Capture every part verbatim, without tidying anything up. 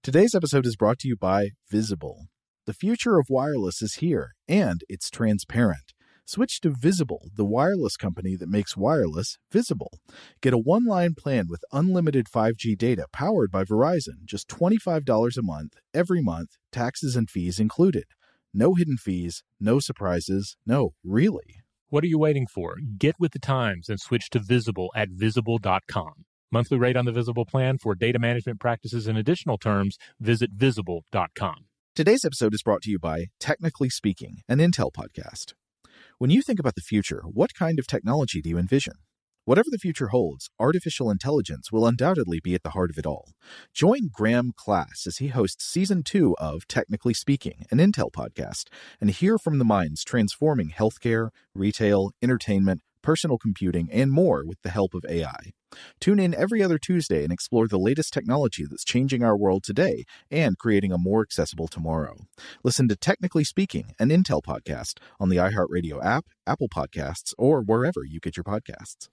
Today's episode is brought to you by Visible. The future of wireless is here, and it's transparent. Switch to Visible, the wireless company that makes wireless visible. Get a one-line plan with unlimited five G data powered by Verizon, just twenty-five dollars a month, every month, taxes and fees included. No hidden fees, no surprises, no, really. What are you waiting for? Get with the times and switch to Visible at visible dot com. Monthly rate on the Visible plan for data management practices and additional terms, visit visible dot com. Today's episode is brought to you by Technically Speaking, an Intel podcast. When you think about the future, what kind of technology do you envision? Whatever the future holds, artificial intelligence will undoubtedly be at the heart of it all. Join Graham Class as he hosts Season two of Technically Speaking, an Intel podcast, and hear from the minds transforming healthcare, retail, entertainment, personal computing, and more with the help of A I. Tune in every other Tuesday and explore the latest technology that's changing our world today and creating a more accessible tomorrow. Listen to Technically Speaking, an Intel podcast on the iHeartRadio app, Apple Podcasts, or wherever you get your podcasts.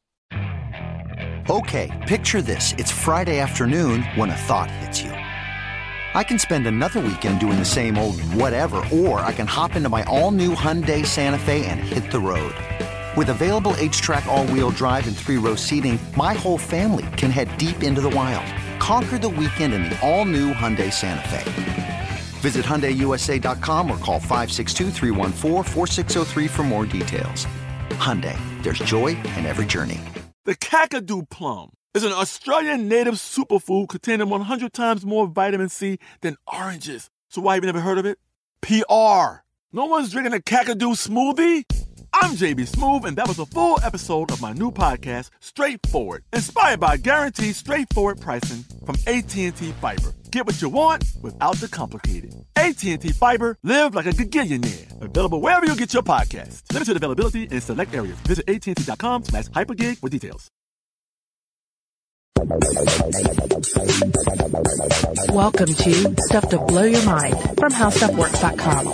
Okay, picture this. It's Friday afternoon when a thought hits you. I can spend another weekend doing the same old whatever, or I can hop into my all-new Hyundai Santa Fe and hit the road. With available H-Track all-wheel drive and three-row seating, my whole family can head deep into the wild. Conquer the weekend in the all-new Hyundai Santa Fe. Visit Hyundai U S A dot com or call five six two, three one four, four six zero three for more details. Hyundai, there's joy in every journey. The Kakadu plum is an Australian native superfood containing one hundred times more vitamin C than oranges. So why have you never heard of it? P R. No one's drinking a Kakadu smoothie? I'm J B Smoove, and that was a full episode of my new podcast, Straightforward, inspired by guaranteed straightforward pricing from A T and T Fiber. Get what you want without the complicated. A T and T Fiber, live like a gigillionaire. Available wherever you get your podcasts. Limited availability in select areas. Visit A T and T dot com slash hypergig for details. Welcome to Stuff to Blow Your Mind from how stuff works dot com.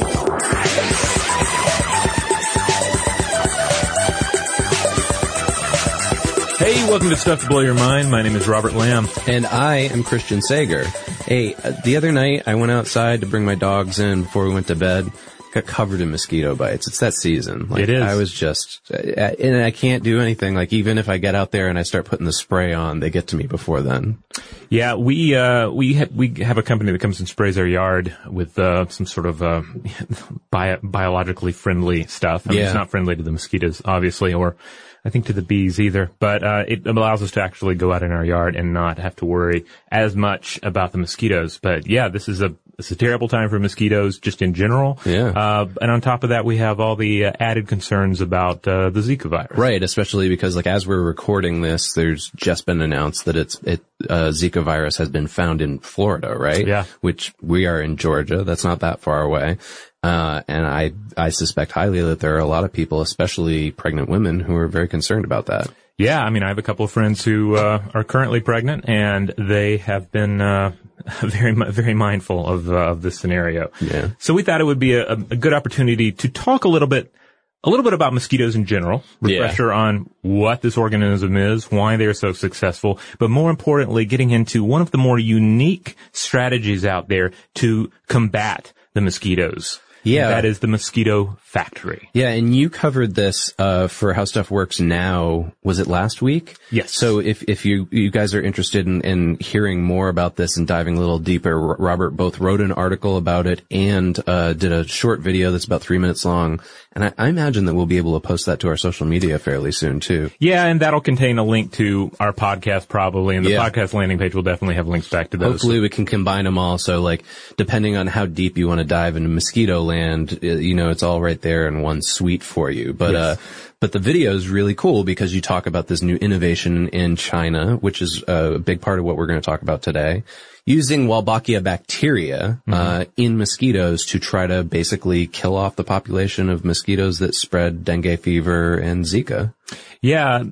Hey, welcome to Stuff to Blow Your Mind. My name is Robert Lamb. And I am Christian Sager. Hey, uh, the other night I went outside to bring my dogs in before we went to bed. Got covered in mosquito bites. It's that season. Like, it is. I was just, uh, and I can't do anything. Like, even if I get out there and I start putting the spray on, they get to me before then. Yeah, we, uh, we have, we have a company that comes and sprays our yard with, uh, some sort of, uh, bio- biologically friendly stuff. I mean, Yeah. It's not friendly to the mosquitoes, obviously, or I think to the bees either, but, uh, it allows us to actually go out in our yard and not have to worry as much about the mosquitoes. But yeah, this is a, it's a terrible time for mosquitoes just in general. Yeah. Uh, and on top of that, we have all the uh, added concerns about, uh, the Zika virus. Right, especially because, like, as we're recording this, there's just been announced that it's, it, uh, Zika virus has been found in Florida, right? Yeah. Which we are in Georgia. That's not that far away. Uh, and I, I suspect highly that there are a lot of people, especially pregnant women, who are very concerned about that. Yeah, I mean, I have a couple of friends who, uh, are currently pregnant, and they have been, uh, very, very mindful of, uh, of this scenario. Yeah. So we thought it would be a, a good opportunity to talk a little bit, a little bit about mosquitoes in general, refresher Yeah. on what this organism is, why they're so successful, but more importantly, getting into one of the more unique strategies out there to combat the mosquitoes. Yeah. That is the mosquito factory. Yeah, and you covered this uh for How Stuff Works Now, was it last week? Yes. So if if you you guys are interested in, in hearing more about this and diving a little deeper, Robert both wrote an article about it and uh did a short video that's about three minutes long. And I, I imagine that we'll be able to post that to our social media fairly soon, too. Yeah, and that'll contain a link to our podcast probably, and the Yeah. podcast landing page will definitely have links back to those. Hopefully we can combine them all. So, like, depending on how deep you want to dive into mosquito land, you know, it's all right there in one suite for you. But, Yes. uh, but the video is really cool because you talk about this new innovation in China, which is a big part of what we're going to talk about today, using Wolbachia bacteria, mm-hmm. uh, in mosquitoes to try to basically kill off the population of mosquitoes that spread dengue fever and Zika. Yeah,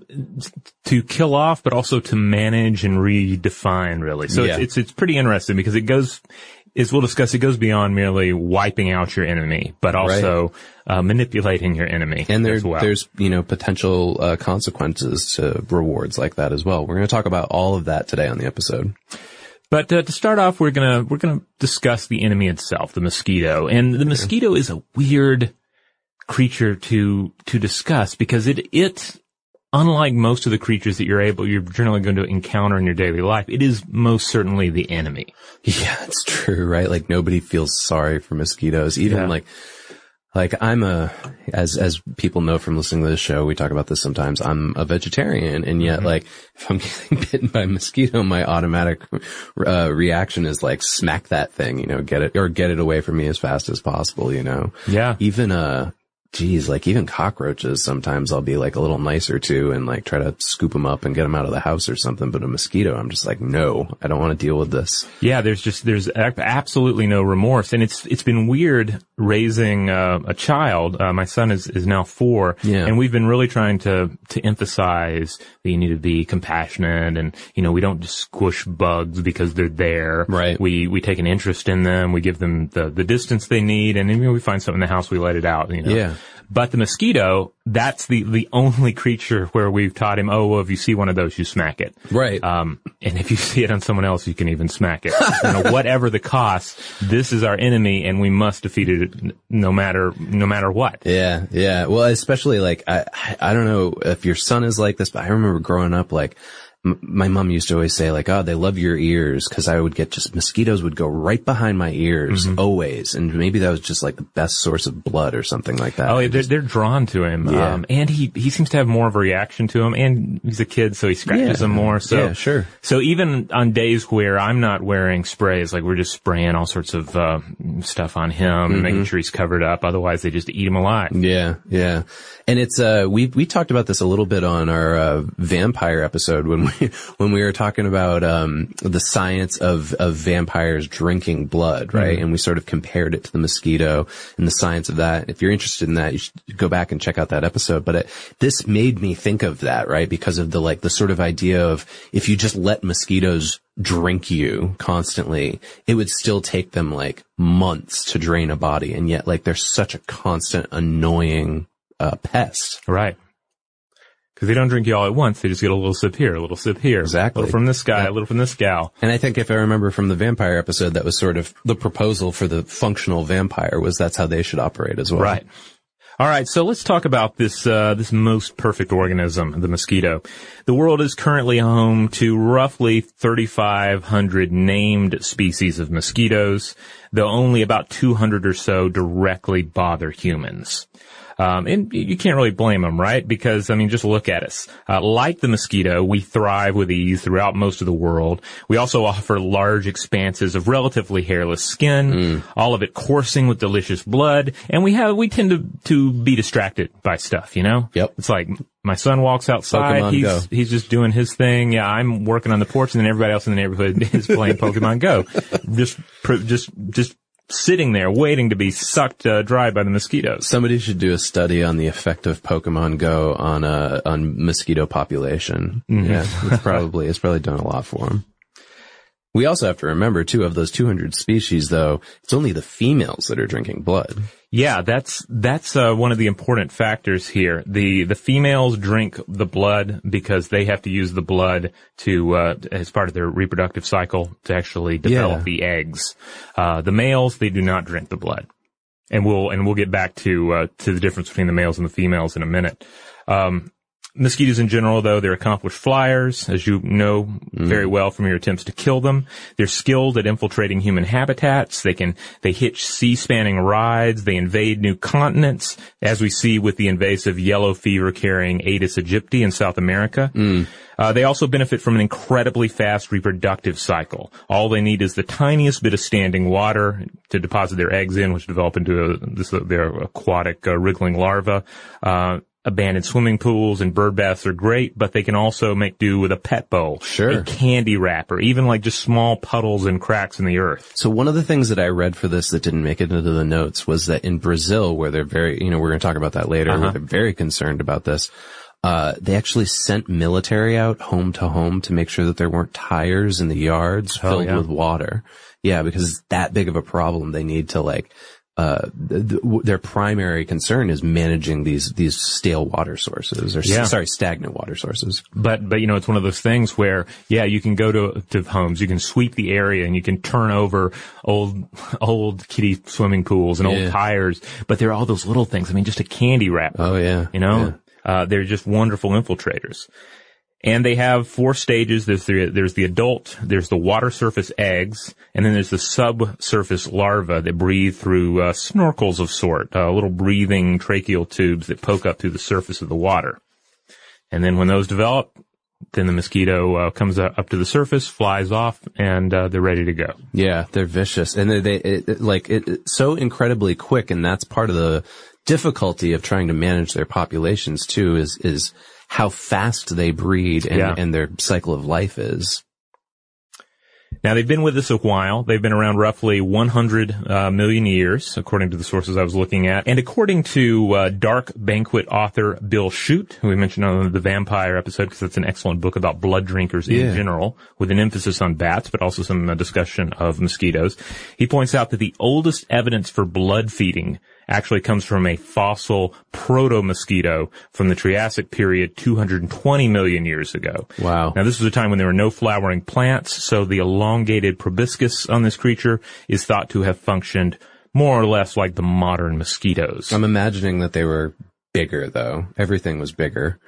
to kill off, but also to manage and redefine, really. So Yeah. it's, it's, it's pretty interesting because it goes, as we'll discuss, it goes beyond merely wiping out your enemy, but also, right. uh, manipulating your enemy. And there, as well. there's, you know, potential, uh, consequences to rewards like that as well. We're going to talk about all of that today on the episode. But uh, to start off, we're gonna we're gonna discuss the enemy itself, the mosquito, and the mosquito is a weird creature to to discuss because it it unlike most of the creatures that you're able you're generally going to encounter in your daily life, it is most certainly the enemy. Yeah, it's true, right? Like nobody feels sorry for mosquitoes, even Yeah. like. Like I'm a, as, as people know from listening to this show, we talk about this sometimes, I'm a vegetarian, and yet, mm-hmm. like, if I'm getting bitten by a mosquito, my automatic, uh, reaction is like, smack that thing, you know, get it, or get it away from me as fast as possible, you know? Yeah. Even, uh, geez, like even cockroaches, sometimes I'll be like a little nicer to and like try to scoop them up and get them out of the house or something. But a mosquito, I'm just like, no, I don't want to deal with this. Yeah, there's just, there's absolutely no remorse. And it's, it's been weird raising uh, a child. Uh, my son is, is now four. Yeah. And we've been really trying to, to emphasize that you need to be compassionate and, you know, we don't just squish bugs because they're there. Right. We, we take an interest in them. We give them the, the distance they need. And then, you know, we find something in the house, we let it out, you know. Yeah. But the mosquito, that's the, the only creature where we've taught him, oh, well, if you see one of those, you smack it. Right. Um, and if you see it on someone else, you can even smack it. You know, whatever the cost, this is our enemy and we must defeat it no matter, no matter what. Yeah. Yeah. Well, especially like, I, I don't know if your son is like this, but I remember growing up, like, my mom used to always say like, oh, they love your ears, because I would get just mosquitoes would go right behind my ears mm-hmm. always. And maybe that was just like the best source of blood or something like that. Oh, they're, they're drawn to him. Yeah. Um, and he, he seems to have more of a reaction to him, and he's a kid, so he scratches yeah. them more. So, yeah, sure. So even on days where I'm not wearing sprays, like we're just spraying all sorts of, uh, stuff on him mm-hmm. and making sure he's covered up. Otherwise they just eat him alive. Yeah. Yeah. And it's, uh, we, we talked about this a little bit on our, uh, vampire episode when we, when we were talking about, um, the science of, of vampires drinking blood, right? Mm-hmm. And we sort of compared it to the mosquito and the science of that. If you're interested in that, you should go back and check out that episode. But it, this made me think of that, right? Because of the, like, the sort of idea of if you just let mosquitoes drink you constantly, it would still take them like months to drain a body. And yet, like, they're such a constant, annoying, uh, pest. Right. Because they don't drink you all at once. They just get a little sip here, a little sip here. Exactly. A little from this guy, yeah. a little from this gal. And I think if I remember from the vampire episode, that was sort of the proposal for the functional vampire, was that's how they should operate as well. Right. All right, so let's talk about this uh this most perfect organism, the mosquito. The world is currently home to roughly thirty-five hundred named species of mosquitoes, though only about two hundred or so directly bother humans. Um, and you can't really blame them, right? Because, I mean, just look at us. Uh, like the mosquito, we thrive with ease throughout most of the world. We also offer large expanses of relatively hairless skin, mm. all of it coursing with delicious blood, and we have, we tend to, to be distracted by stuff, you know? Yep. It's like, my son walks outside, Pokemon he's, Go. he's just doing his thing. Yeah, I'm working on the porch, and then everybody else in the neighborhood is playing Pokemon Go. Just, just, just, sitting there waiting to be sucked uh, dry by the mosquitoes. Somebody should do a study on the effect of Pokemon Go on uh on mosquito population. Mm-hmm. Yeah, it's probably it's probably done a lot for them. We also have to remember too, of those two hundred species, though, it's only the females that are drinking blood. Yeah, that's that's uh, one of the important factors here. The the females drink the blood because they have to use the blood to uh, as part of their reproductive cycle to actually develop yeah. the eggs. Uh, the males, they do not drink the blood, and we'll and we'll get back to uh, to the difference between the males and the females in a minute. Um, Mosquitoes in general, though, they're accomplished flyers, as you know mm. very well from your attempts to kill them. They're skilled at infiltrating human habitats. They can, they hitch sea-spanning rides. They invade new continents, as we see with the invasive yellow fever-carrying Aedes aegypti in South America. Mm. Uh, they also benefit from an incredibly fast reproductive cycle. All they need is the tiniest bit of standing water to deposit their eggs in, which develop into a, this, their aquatic uh, wriggling larvae. Uh, Abandoned swimming pools and bird baths are great, but they can also make do with a pet bowl, sure. a candy wrapper, even like just small puddles and cracks in the earth. So one of the things that I read for this that didn't make it into the notes was that in Brazil, where they're very, you know, we're going to talk about that later, uh-huh. where they're very concerned about this, uh, they actually sent military out home to home to make sure that there weren't tires in the yards oh, filled yeah. with water. Yeah, because it's that big of a problem. They need to like uh, the, the, their primary concern is managing these, these stale water sources or Yeah. sorry, stagnant water sources. But, but, you know, it's one of those things where, yeah, you can go to, to homes, you can sweep the area and you can turn over old, old kiddie swimming pools and Yeah. old tires. But there are all those little things. I mean, just a candy wrapper. Oh, yeah. You know, uh, they're just wonderful infiltrators. And they have four stages. There's the, there's the adult, there's the water surface eggs, and then there's the subsurface larvae that breathe through uh, snorkels of sort, uh, little breathing tracheal tubes that poke up through the surface of the water. And then when those develop, then the mosquito uh, comes up to the surface, flies off, and uh, they're ready to go. Yeah, they're vicious, and they, they it, it, like it, it's so incredibly quick, and that's part of the difficulty of trying to manage their populations too. Is is how fast they breed and, Yeah. and their cycle of life is. Now, they've been with us a while. They've been around roughly one hundred uh, million years, according to the sources I was looking at. And according to uh, Dark Banquet author Bill Shute, who we mentioned on the vampire episode, because it's an excellent book about blood drinkers in Yeah. general, with an emphasis on bats, but also some uh, discussion of mosquitoes. He points out that the oldest evidence for blood feeding actually comes from a fossil proto-mosquito from the Triassic period two hundred twenty million years ago. Wow. Now, this was a time when there were no flowering plants, so the elongated proboscis on this creature is thought to have functioned more or less like the modern mosquitoes. I'm imagining that they were bigger, though. Everything was bigger.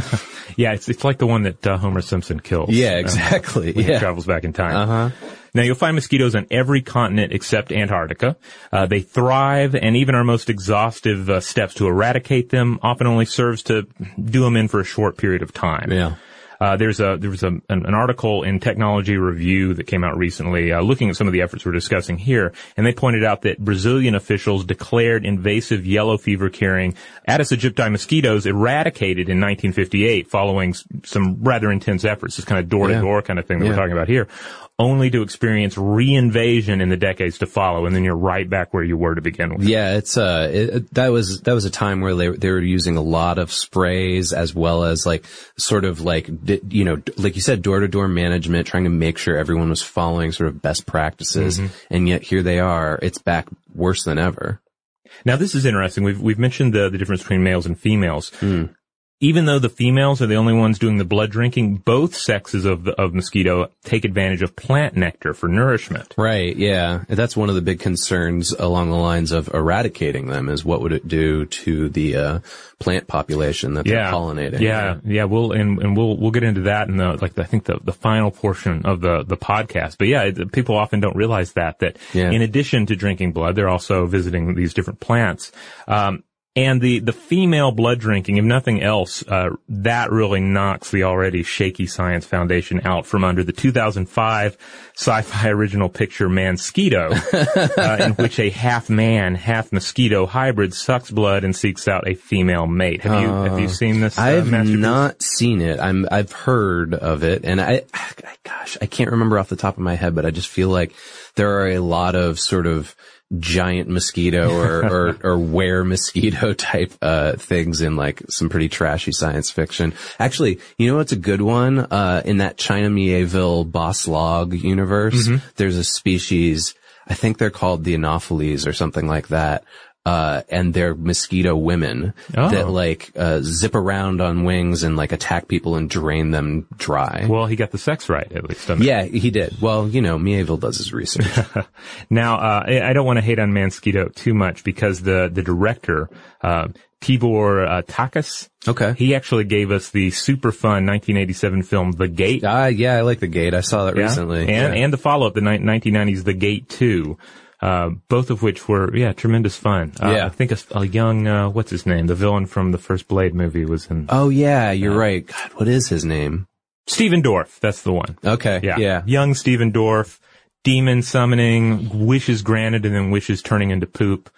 Yeah, it's it's like the one that uh, Homer Simpson kills. Yeah, um, exactly. when yeah. he travels back in time. Uh-huh. Now, you'll find mosquitoes on every continent except Antarctica. Uh, they thrive, and even our most exhaustive uh, steps to eradicate them often only serves to do them in for a short period of time. Yeah. Uh, there's a, there was a, an, an article in Technology Review that came out recently, uh, looking at some of the efforts we're discussing here, and they pointed out that Brazilian officials declared invasive yellow fever carrying Aedes aegypti mosquitoes eradicated in nineteen fifty-eight following s- some rather intense efforts, this kind of door to door kind of thing that Yeah. we're talking about here, only to experience reinvasion in the decades to follow, and then you're right back where you were to begin with. Yeah, it's uh, it, that was that was a time where they they were using a lot of sprays as well as like sort of like di- you know like you said, door to door management, trying to make sure everyone was following sort of best practices, Mm-hmm. and yet here they are, it's back worse than ever. Now, this is interesting. We've we've mentioned the the difference between males and females. Mm. Even though the females are the only ones doing the blood drinking, both sexes of the, of mosquito take advantage of plant nectar for nourishment. Right, yeah. That's one of the big concerns along the lines of eradicating them is what would it do to the uh plant population that they're pollinating. Yeah, yeah, we'll and, and we'll we'll get into that in the like the, I think the the final portion of the the podcast. But yeah, it, people often don't realize that that Yeah. in addition to drinking blood, they're also visiting these different plants. Um And the, the female blood drinking, if nothing else, uh, that really knocks the already shaky science foundation out from under the two thousand five sci-fi original picture Mansquito, uh, in which a half-man, half-mosquito hybrid sucks blood and seeks out a female mate. Have you, have you seen this? Uh, I've masterpiece? not seen it. I'm, I've heard of it, and I, I, gosh, I can't remember off the top of my head, but I just feel like there are a lot of sort of giant mosquito or, or, or were mosquito type, uh, things in like some pretty trashy science fiction. Actually, you know what's a good one? Uh, in that China Mieville Boss Log universe, Mm-hmm. there's a species, I think they're called the Anopheles or something like that. Uh, and they're mosquito women Oh. that like, uh, zip around on wings and like attack people and drain them dry. Well, he got the sex right, at least. doesn't he? Yeah, he did. Well, you know, Mieville does his research. Now, uh, I I don't want to hate on Mansquito too much because the, the director, uh, Tibor uh, Takas, Okay. he actually gave us the super fun nineteen eighty-seven film The Gate. Ah, yeah, I like The Gate. I saw that Yeah? recently. And, yeah. and the follow-up, the ni- nineteen nineties The Gate two. Uh, both of which were, yeah, tremendous fun. Uh, Yeah. I think a, a young, uh, what's his name? The villain from the first Blade movie was in. Oh, yeah, you're right. God, what is his name? Stephen Dorff, that's the one. Okay. Yeah. Yeah. Young Stephen Dorff, demon summoning, wishes granted, and then wishes turning into poop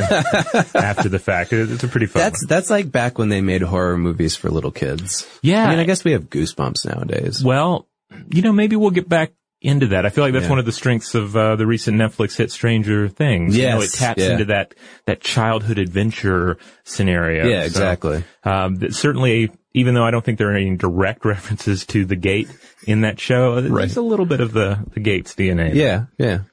after the fact. It- It's a pretty fun That's, one. that's like back when they made horror movies for little kids. Yeah. I mean, I guess we have Goosebumps nowadays. Well, you know, maybe we'll get back into that. I feel like that's Yeah. one of the strengths of uh, the recent Netflix hit Stranger Things. You know, it Yes, taps yeah. into that that childhood adventure scenario. Yeah, So, exactly. um, that certainly, even though I don't think there are any direct references to the Gate in that show, Right. there's a little bit of the the Gate's D N A. Yeah, yeah.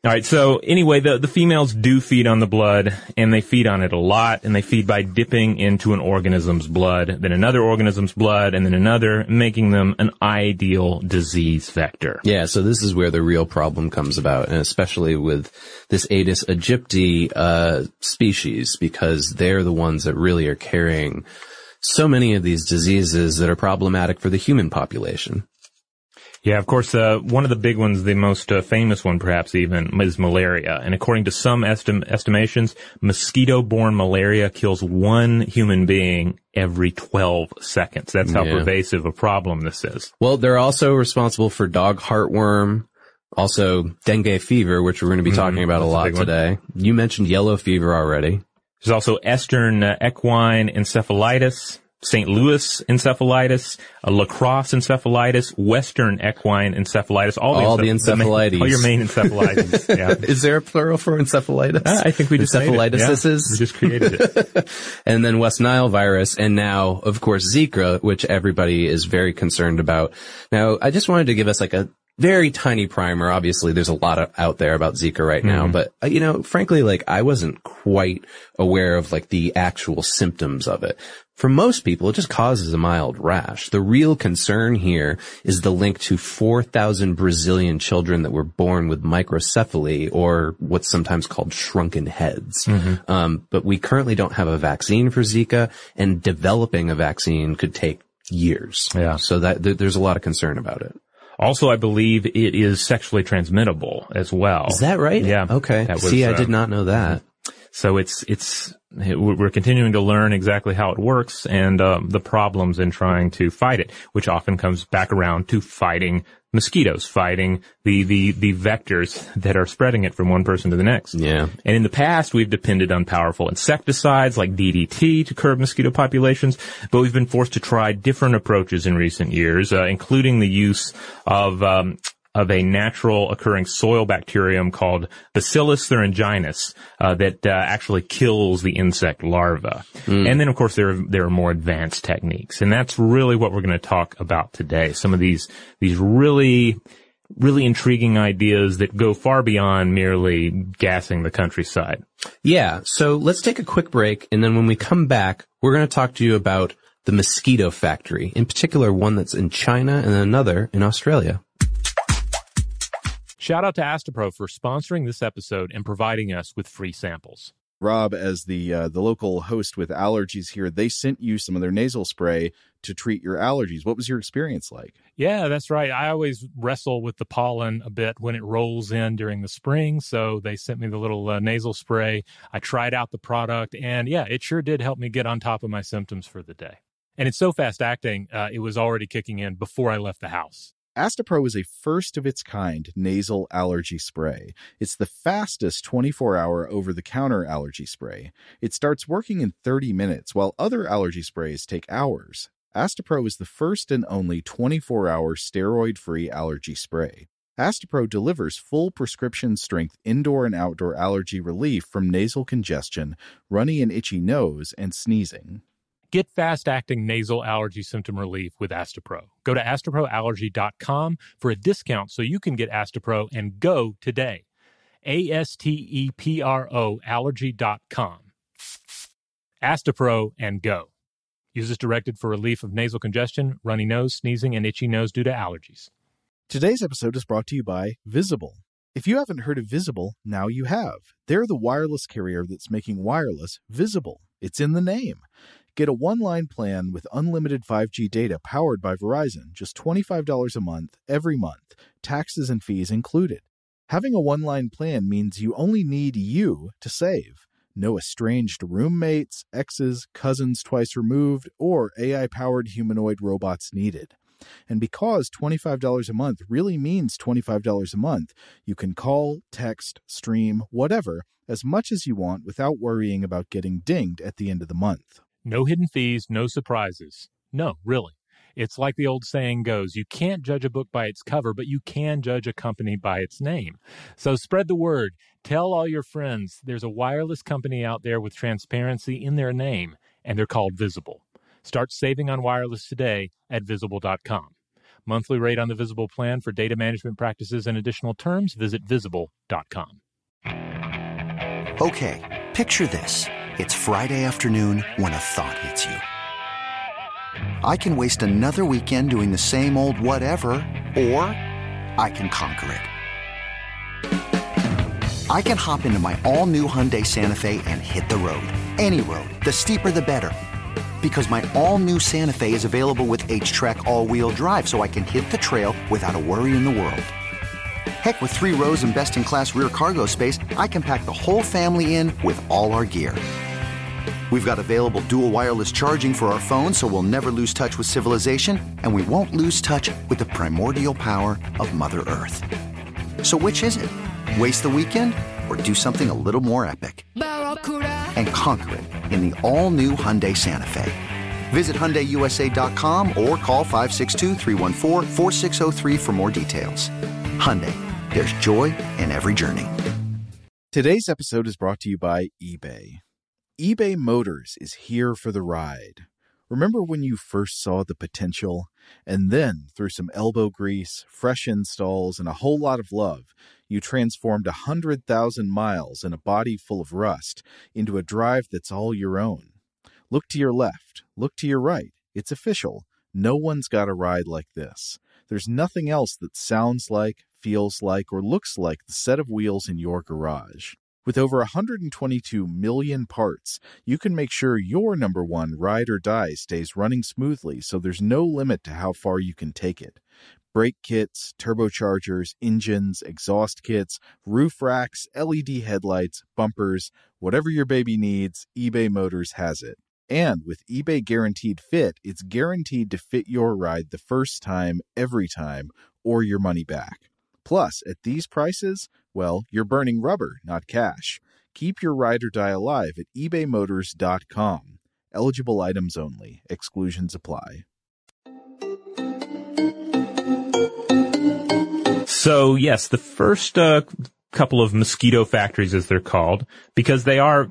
All right, so anyway, the, the females do feed on the blood, and they feed on it a lot, and they feed by dipping into an organism's blood, then another organism's blood, and then another, making them an ideal disease vector. Yeah, so this is where the real problem comes about, and especially with this Aedes aegypti uh species, because they're the ones that really are carrying so many of these diseases that are problematic for the human population. Yeah, of course, uh, one of the big ones, the most uh, famous one perhaps even, is malaria. And according to some estim- estimations, mosquito-borne malaria kills one human being every twelve seconds. That's how Yeah. pervasive a problem this is. Well, they're also responsible for dog heartworm, also dengue fever, which we're going to be talking Mm-hmm. about a That's a lot big one. today. You mentioned yellow fever already. There's also Eastern uh, equine encephalitis, Saint Louis encephalitis, uh, La Crosse encephalitis, Western equine encephalitis, all the, All the enceph- main- encephalitis. all your main encephalitis. Yeah. Is there a plural for encephalitis? Uh, I think we just made it. Yeah. Encephalitises? We just created it. And then West Nile virus, and now, of course, Zika, which everybody is very concerned about. Now, I just wanted to give us like a very tiny primer. Obviously, there's a lot of, out there about Zika right now, Mm-hmm. but, uh, you know, frankly, like, I wasn't quite aware of, like, the actual symptoms of it. For most people, it just causes a mild rash. The real concern here is the link to four thousand Brazilian children that were born with microcephaly, or what's sometimes called shrunken heads. Mm-hmm. Um, but we currently don't have a vaccine for Zika, and developing a vaccine could take years. Yeah. So that th- there's a lot of concern about it. Also, I believe it is sexually transmittable as well. Is that right? Yeah. Okay. That was, See, I uh, did not know that. So it's, it's, we're continuing to learn exactly how it works and, um, the problems in trying to fight it, which often comes back around to fighting mosquitoes, fighting the, the, the vectors that are spreading it from one person to the next. Yeah. And in the past, we've depended on powerful insecticides like D D T to curb mosquito populations, but we've been forced to try different approaches in recent years, uh, including the use of, um, of a natural occurring soil bacterium called Bacillus thuringiensis, uh, that, uh, actually kills the insect larva. Mm. And then, of course, there are, there are more advanced techniques. And that's really what we're going to talk about today. Some of these, these really, really intriguing ideas that go far beyond merely gassing the countryside. Yeah. So let's take a quick break. And then when we come back, we're going to talk to you about the mosquito factory, in particular one that's in China and another in Australia. Shout out to Astepro for sponsoring this episode and providing us with free samples. Rob, as the uh, the local host with allergies here, they sent you some of their nasal spray to treat your allergies. What was your experience like? Yeah, that's right. I always wrestle with the pollen a bit when it rolls in during the spring, so they sent me the little uh, nasal spray. I tried out the product, and yeah, it sure did help me get on top of my symptoms for the day. And it's so fast-acting, uh, it was already kicking in before I left the house. Astepro is a first-of-its-kind nasal allergy spray. It's the fastest twenty-four hour over-the-counter allergy spray. It starts working in thirty minutes, while other allergy sprays take hours. Astepro is the first and only twenty-four hour steroid-free allergy spray. Astepro delivers full prescription-strength indoor and outdoor allergy relief from nasal congestion, runny and itchy nose, and sneezing. Get fast-acting nasal allergy symptom relief with Astepro. Go to astepro allergy dot com for a discount so you can get Astepro and go today. A S T E P R O allergy dot com. Astepro and go. Use as directed for relief of nasal congestion, runny nose, sneezing, and itchy nose due to allergies. Today's episode is brought to you by Visible. If you haven't heard of Visible, now you have. They're the wireless carrier that's making wireless visible. It's in the name. Get a one-line plan with unlimited five G data powered by Verizon, just twenty-five dollars a month, every month, taxes and fees included. Having a one-line plan means you only need you to save. No estranged roommates, exes, cousins twice removed, or A I-powered humanoid robots needed. And because twenty-five dollars a month really means twenty-five dollars a month, you can call, text, stream, whatever, as much as you want without worrying about getting dinged at the end of the month. No hidden fees, no surprises. No, really. It's like the old saying goes, you can't judge a book by its cover, but you can judge a company by its name. So spread the word. Tell all your friends there's a wireless company out there with transparency in their name, and they're called Visible. Start saving on wireless today at visible dot com. Monthly rate on the Visible plan. For data management practices and additional terms, visit visible dot com. Okay, picture this. It's Friday afternoon when a thought hits you. I can waste another weekend doing the same old whatever, or I can conquer it. I can hop into my all-new Hyundai Santa Fe and hit the road. Any road. The steeper, the better. Because my all-new Santa Fe is available with H-Track all-wheel drive, so I can hit the trail without a worry in the world. Heck, with three rows and best-in-class rear cargo space, I can pack the whole family in with all our gear. We've got available dual wireless charging for our phones, so we'll never lose touch with civilization, and we won't lose touch with the primordial power of Mother Earth. So which is it? Waste the weekend or do something a little more epic? And conquer it in the all-new Hyundai Santa Fe. Visit Hyundai U S A dot com or call five six two, three one four, four six zero three for more details. Hyundai, there's joy in every journey. Today's episode is brought to you by eBay. eBay Motors is here for the ride. Remember when you first saw the potential? And then, through some elbow grease, fresh installs, and a whole lot of love, you transformed one hundred thousand miles and a body full of rust into a drive that's all your own. Look to your left. Look to your right. It's official. No one's got a ride like this. There's nothing else that sounds like, feels like, or looks like the set of wheels in your garage. With over one hundred twenty-two million parts, you can make sure your number one ride or die stays running smoothly, so there's no limit to how far you can take it. Brake kits, turbochargers, engines, exhaust kits, roof racks, L E D headlights, bumpers, whatever your baby needs, eBay Motors has it. And with eBay Guaranteed Fit, it's guaranteed to fit your ride the first time, every time, or your money back. Plus, at these prices, well, you're burning rubber, not cash. Keep your ride or die alive at ebay motors dot com. Eligible items only. Exclusions apply. So, yes, the first uh, couple of mosquito factories, as they're called, because they are,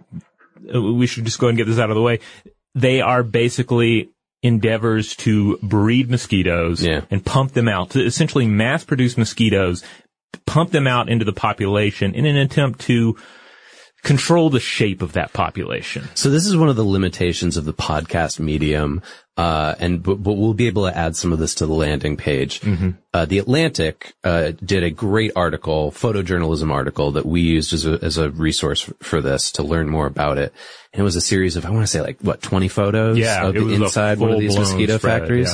we should just go ahead and get this out of the way, they are basically endeavors to breed mosquitoes yeah. and pump them out, to essentially mass-produce mosquitoes, pump them out into the population in an attempt to control the shape of that population. So this is one of the limitations of the podcast medium, uh, and but, but we'll be able to add some of this to the landing page. Mm-hmm. Uh, The Atlantic uh, did a great article, photojournalism article, that we used as a, as a resource for, for this to learn more about it. And it was a series of, I want to say, like, what, twenty photos yeah, of the inside one of these mosquito spread, factories? Yeah.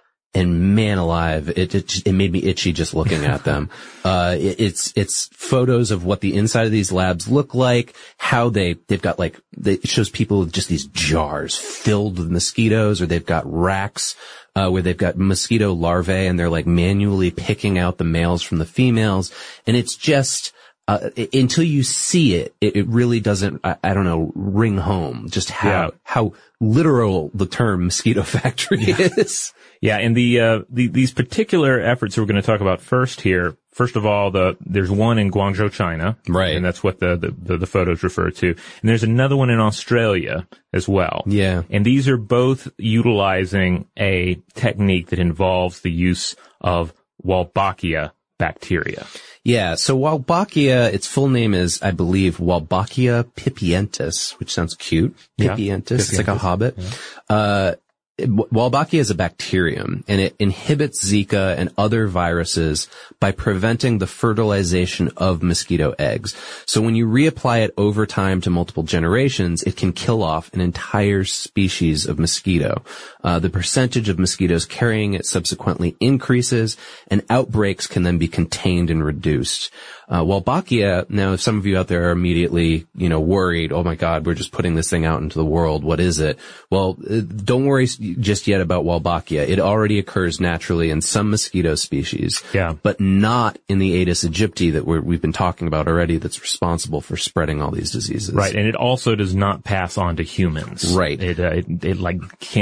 And man alive, it, it, it made me itchy just looking at them. Uh, it, it's, it's photos of what the inside of these labs look like, how they, they've got like, they, it shows people with just these jars filled with mosquitoes, or they've got racks, uh, where they've got mosquito larvae and they're like manually picking out the males from the females. And it's just, Uh, it, until you see it, it, it really doesn't, I, I don't know, ring home just how, yeah. how literal the term mosquito factory yeah. is. Yeah, and the, uh, the, these particular efforts we're going to talk about first here, first of all, the, there's one in Guangzhou, China. Right. And that's what the, the, the, the photos refer to. And there's another one in Australia as well. Yeah. And these are both utilizing a technique that involves the use of Wolbachia bacteria. Yeah, so Wolbachia, its full name is, I believe, Wolbachia pipientis, which sounds cute. Yeah. Pipientis, it's like a hobbit. Yeah. Uh, Wolbachia is a bacterium, and it inhibits Zika and other viruses by preventing the fertilization of mosquito eggs. So when you reapply it over time to multiple generations, it can kill off an entire species of mosquito. Uh, the percentage of mosquitoes carrying it subsequently increases, and outbreaks can then be contained and reduced. Uh, Wolbachia, now if some of you out there are immediately, you know, worried, oh my God, we're just putting this thing out into the world, what is it? Well, don't worry just yet about Wolbachia. It already occurs naturally in some mosquito species, yeah. but not in the Aedes aegypti that we're, we've been talking about already, that's responsible for spreading all these diseases. Right, and it also does not pass on to humans. Right. It, uh, it, it like can't, my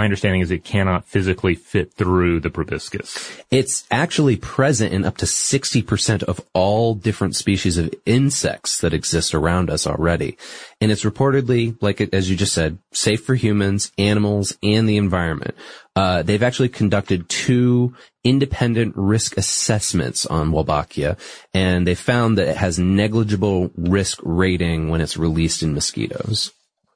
understanding is it cannot physically fit through the proboscis. It's actually present in up to sixty percent of all different species of insects that exist around us already. And it's reportedly, like it, as you just said, safe for humans, animals, and the environment. Uh, they've actually conducted two independent risk assessments on Wolbachia, and they found that it has negligible risk rating when it's released in mosquitoes.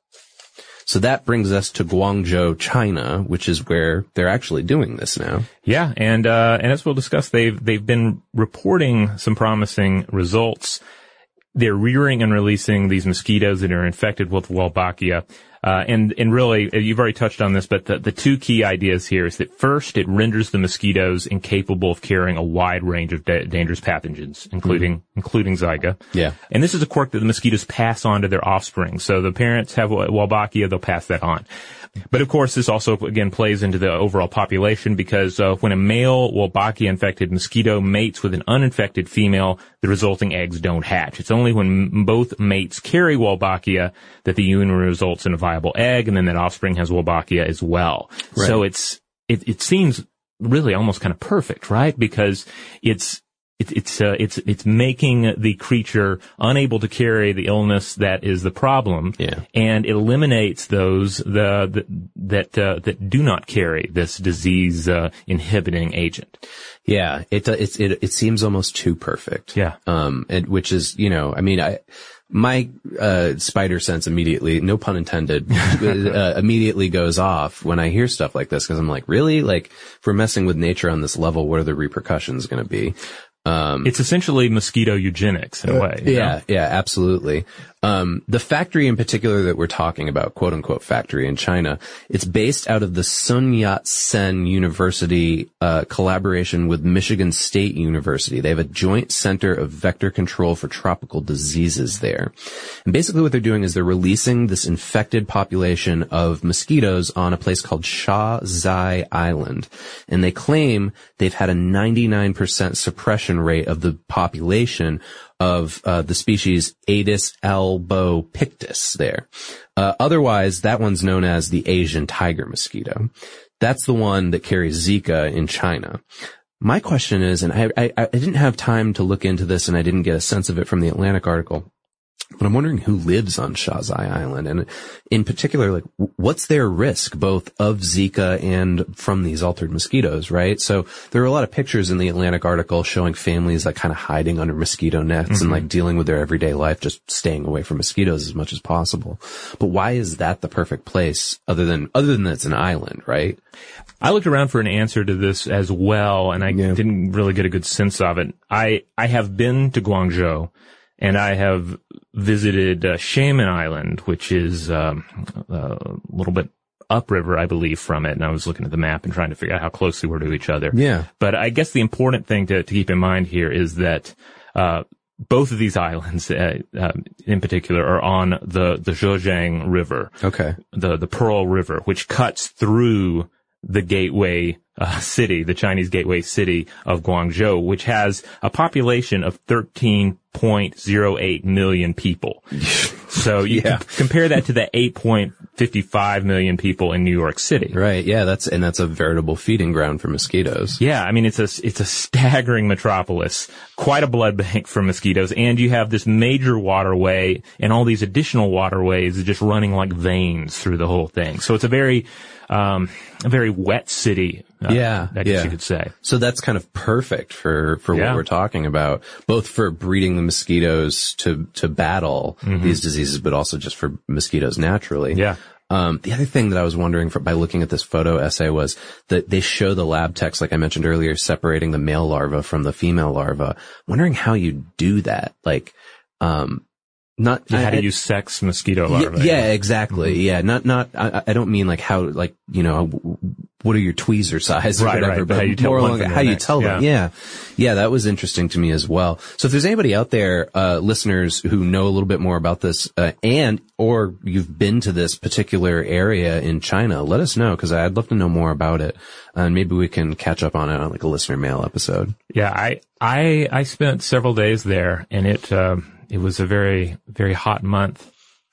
So that brings us to Guangzhou, China, which is where they're actually doing this now. Yeah, and uh, and as we'll discuss, they've they've been reporting some promising results. They're rearing and releasing these mosquitoes that are infected with Wolbachia. Uh, and, and really, you've already touched on this, but the, the two key ideas here is that first, it renders the mosquitoes incapable of carrying a wide range of da- dangerous pathogens, including, mm-hmm. including Zika. Yeah. And this is a quirk that the mosquitoes pass on to their offspring. So the parents have Wolbachia, they'll pass that on. But of course, this also, again, plays into the overall population because uh, when a male Wolbachia-infected mosquito mates with an uninfected female, the resulting eggs don't hatch. It's only when m- both mates carry Wolbachia that the union results in a viable egg, and then that offspring has Wolbachia as well. Right. So it's it, it seems really almost kind of perfect, right? Because it's It's it's uh, it's it's making the creature unable to carry the illness that is the problem, yeah. and it eliminates those the, the that uh, that do not carry this disease uh, inhibiting agent. Yeah, it it's it it seems almost too perfect. Yeah, um, and which is you know, I mean, I my uh spider sense immediately, no pun intended, uh, immediately goes off when I hear stuff like this because I'm like, really, like if we're messing with nature on this level, what are the repercussions going to be? Um, it's essentially mosquito eugenics in a way. Yeah, know? yeah, absolutely. Um, the factory in particular that we're talking about, quote unquote factory in China, it's based out of the Sun Yat-sen University, uh, collaboration with Michigan State University. They have a joint center of vector control for tropical diseases there. And basically what they're doing is they're releasing this infected population of mosquitoes on a place called Sha Zai Island. And they claim they've had a ninety-nine percent suppression rate of the population of uh, the species Aedes albopictus there. Uh, otherwise, that one's known as the Asian tiger mosquito. That's the one that carries Zika in China. My question is, and I, I, I didn't have time to look into this and I didn't get a sense of it from the Atlantic article, but I'm wondering who lives on Sha Zai Island, and in particular, like, what's their risk, both of Zika and from these altered mosquitoes, right? So there are a lot of pictures in the Atlantic article showing families like kind of hiding under mosquito nets mm-hmm. and like dealing with their everyday life, just staying away from mosquitoes as much as possible. But why is that the perfect place, other than other than that it's an island, right? I looked around for an answer to this as well, and I yeah. didn't really get a good sense of it. I I have been to Guangzhou. And I have visited uh, Xiamen Island, which is um, a little bit upriver, I believe, from it. And I was looking at the map and trying to figure out how closely we're to each other. Yeah. But I guess the important thing to, to keep in mind here is that uh both of these islands, uh, uh, in particular, are on the the Zhejiang River. Okay. The the Pearl River, which cuts through the gateway uh, city, the Chinese gateway city of Guangzhou, which has a population of thirteen point zero eight million people. So you yeah. can compare that to the eight point five five million people in New York City. Right. Yeah. That's, and that's a veritable feeding ground for mosquitoes. Yeah. I mean, it's a, it's a staggering metropolis, quite a blood bank for mosquitoes. And you have this major waterway and all these additional waterways just running like veins through the whole thing. So it's a very, um, a very wet city. Uh, yeah. I guess yeah. you could say. So that's kind of perfect for, for yeah. what we're talking about, both for breeding the mosquitoes to, to battle mm-hmm. these diseases, but also just for mosquitoes naturally. Yeah. Um, the other thing that I was wondering for, by looking at this photo essay was that they show the lab techs, like I mentioned earlier, separating the male larva from the female larva. Wondering how you do that. Like, um, not yeah, how I, do you sex mosquito larvae? Yeah, yeah exactly. Mm-hmm. Yeah, not not. I, I don't mean like how, like you know, what are your tweezer size or right, whatever, right. but how you tell more one along from how the you next. tell yeah. them. Yeah, yeah, that was interesting to me as well. So if there's anybody out there, uh, listeners who know a little bit more about this, uh, and or you've been to this particular area in China, let us know because I'd love to know more about it, and maybe we can catch up on it on like a listener mail episode. Yeah, I I I spent several days there, and it. Uh, It was a very, very hot month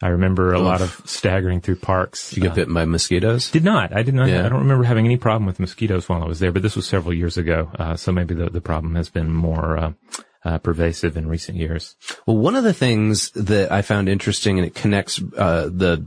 I remember a Oof. lot of staggering through parks. Did you get uh, bitten by mosquitoes? Did not. I did not. Yeah. I don't remember having any problem with mosquitoes while I was there, but this was several years ago. Uh, so maybe the, the problem has been more, uh, uh, pervasive in recent years. Well, one of the things that I found interesting, and it connects, uh, the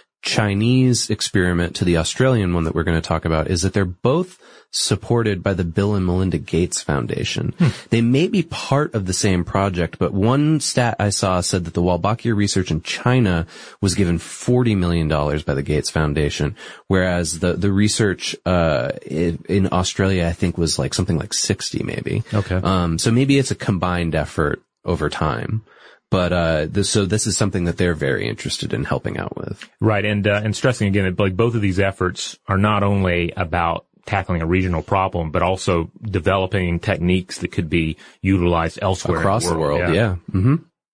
Chinese experiment to the Australian one that we're going to talk about, is that they're both supported by the Bill and Melinda Gates Foundation. Hmm. They may be part of the same project, but one stat I saw said that the Wolbachia research in China was given forty million dollars by the Gates Foundation, whereas the, the research, uh, in, in Australia, I think was like something like sixty maybe. Okay. Um, so maybe it's a combined effort over time. But, uh, this, so this is something that they're very interested in helping out with. Right. And, uh, and stressing again that like both of these efforts are not only about tackling a regional problem, but also developing techniques that could be utilized elsewhere across in the world. The world. Yeah. yeah. Mm-hmm.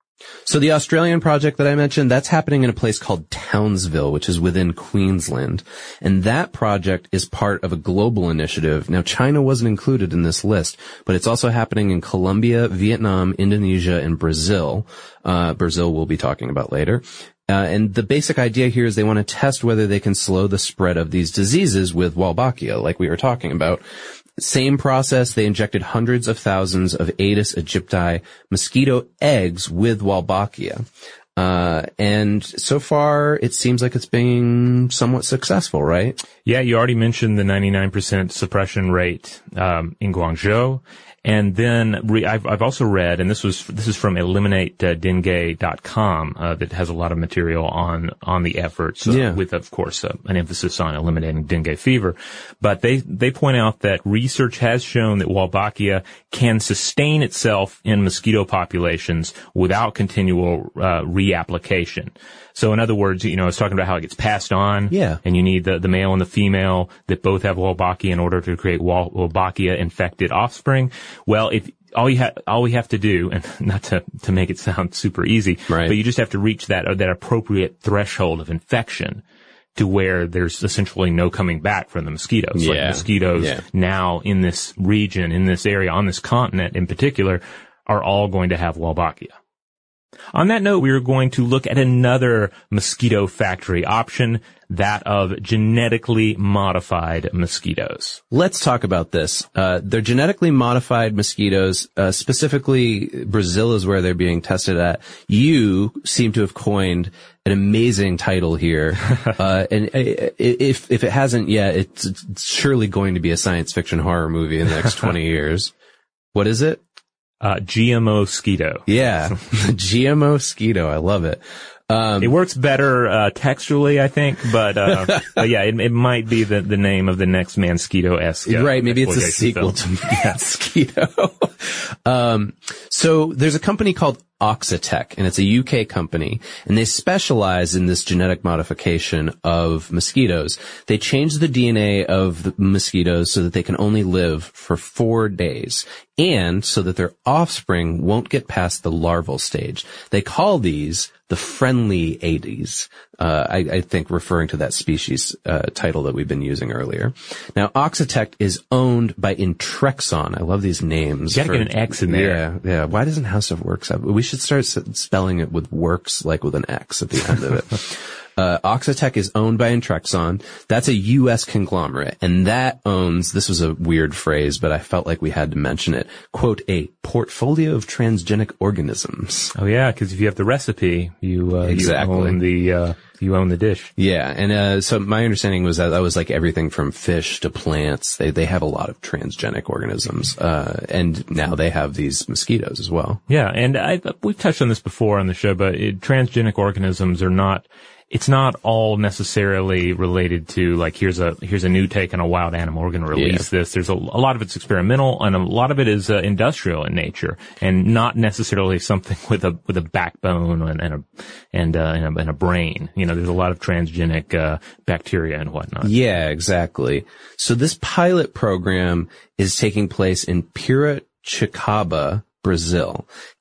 So the Australian project that I mentioned, that's happening in a place called Townsville, which is within Queensland. And that project is part of a global initiative. Now, China wasn't included in this list, but it's also happening in Colombia, Vietnam, Indonesia, and Brazil. Uh, Brazil we'll be talking about later. Uh, and the basic idea here is they want to test whether they can slow the spread of these diseases with Wolbachia, like we were talking about. Same process. They injected hundreds of thousands of Aedes aegypti mosquito eggs with Wolbachia. Uh, and so far it seems like it's being somewhat successful, right? Yeah, you already mentioned the ninety-nine percent suppression rate, um, in Guangzhou. And then re- I've, I've also read, and this was this is from eliminate dengue dot com, uh, that has a lot of material on on the efforts, uh, yeah. with, of course, uh, an emphasis on eliminating dengue fever. But they they point out that research has shown that Wolbachia can sustain itself in mosquito populations without continual uh, reapplication. So in other words, you know, I was talking about how it gets passed on. Yeah. And you need the, the male and the female that both have Wolbachia in order to create Wolbachia infected offspring. Well, if all you have, all we have to do, and not to, to make it sound super easy, right. but you just have to reach that, or that appropriate threshold of infection to where there's essentially no coming back from the mosquitoes. Yeah. Like mosquitoes yeah. now in this region, in this area, on this continent in particular, are all going to have Wolbachia. On that note, we are going to look at another mosquito factory option, that of genetically modified mosquitoes. Let's talk about this. Uh, they're genetically modified mosquitoes. Uh, specifically, Brazil is where they're being tested at. You seem to have coined an amazing title here. uh, and if, if it hasn't yet, it's, it's surely going to be a science fiction horror movie in the next twenty years. What is it? Uh, G M O Skeeto. Yeah. G M O Skeeto. I love it. Um, it works better, uh, textually, I think, but, uh, but yeah, it, it might be the, the name of the next Mansquito-esque. Uh, right. Maybe it's a sequel film. to Mansquito. um, so there's a company called Oxitec, and it's a U K company, and they specialize in this genetic modification of mosquitoes. They change the D N A of the mosquitoes so that they can only live for four days, and so that their offspring won't get past the larval stage. They call these the friendly Aedes, uh, I, I think referring to that species uh, title that we've been using earlier. Now, Oxitec is owned by Intrexon. I love these names. You gotta for, get an X in there. Yeah, yeah. Why doesn't House of Works have? We should start spelling it with works, like with an X at the end of it. Uh, Oxitec is owned by Intrexon. That's a U S conglomerate, and that owns, this was a weird phrase, but I felt like we had to mention it, quote, a portfolio of transgenic organisms. Oh yeah, because if you have the recipe, you, uh, exactly. you own the, uh, you own the dish. Yeah, and, uh, so my understanding was that that was like everything from fish to plants. They, they have a lot of transgenic organisms, uh, and now they have these mosquitoes as well. Yeah, and I, we've touched on this before on the show, but it, transgenic organisms are not, it's not all necessarily related to, like, here's a here's a new take on a wild animal. We're going to release yeah. this. There's a, a lot of it's experimental, and a lot of it is uh, industrial in nature, and not necessarily something with a with a backbone and, and a and, uh, and a and a brain. You know, there's a lot of transgenic uh, bacteria and whatnot. Yeah, exactly. So this pilot program is taking place in Piracicaba, Brazil.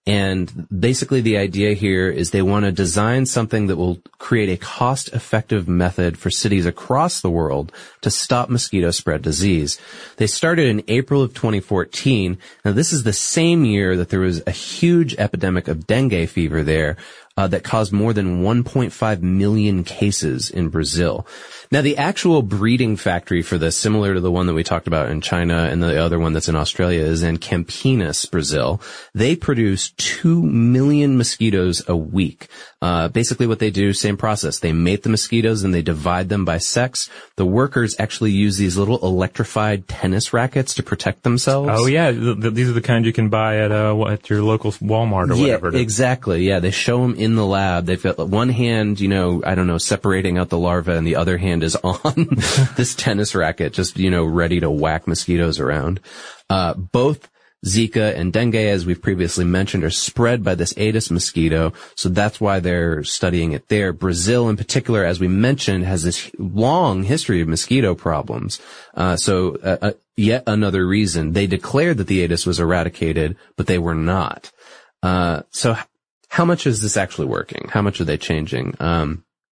And basically the idea here is they want to design something that will create a cost-effective method for cities across the world to stop mosquito spread disease. They started in April of twenty fourteen. Now this is the same year that there was a huge epidemic of dengue fever there. Uh, that caused more than one point five million cases in Brazil. Now, the actual breeding factory for this, similar to the one that we talked about in China and the other one that's in Australia, is in Campinas, Brazil. They produce two million mosquitoes a week. Uh, basically what they do, same process. They mate the mosquitoes and they divide them by sex. The workers actually use these little electrified tennis rackets to protect themselves. Oh, yeah. The, the, these are the kind you can buy at, uh, at your local Walmart or yeah, whatever. Exactly. Yeah, they show them in the lab. They've got one hand, you know, I don't know, separating out the larva, and the other hand is on this tennis racket, just, you know, ready to whack mosquitoes around. Uh, both Zika and dengue, as we've previously mentioned, are spread by this Aedes mosquito, so that's why they're studying it there. Brazil, in particular, as we mentioned, has this long history of mosquito problems. Uh, so uh, uh, yet another reason. They declared that the Aedes was eradicated, but they were not. Uh, so how much is this actually working? How much are they changing? Um,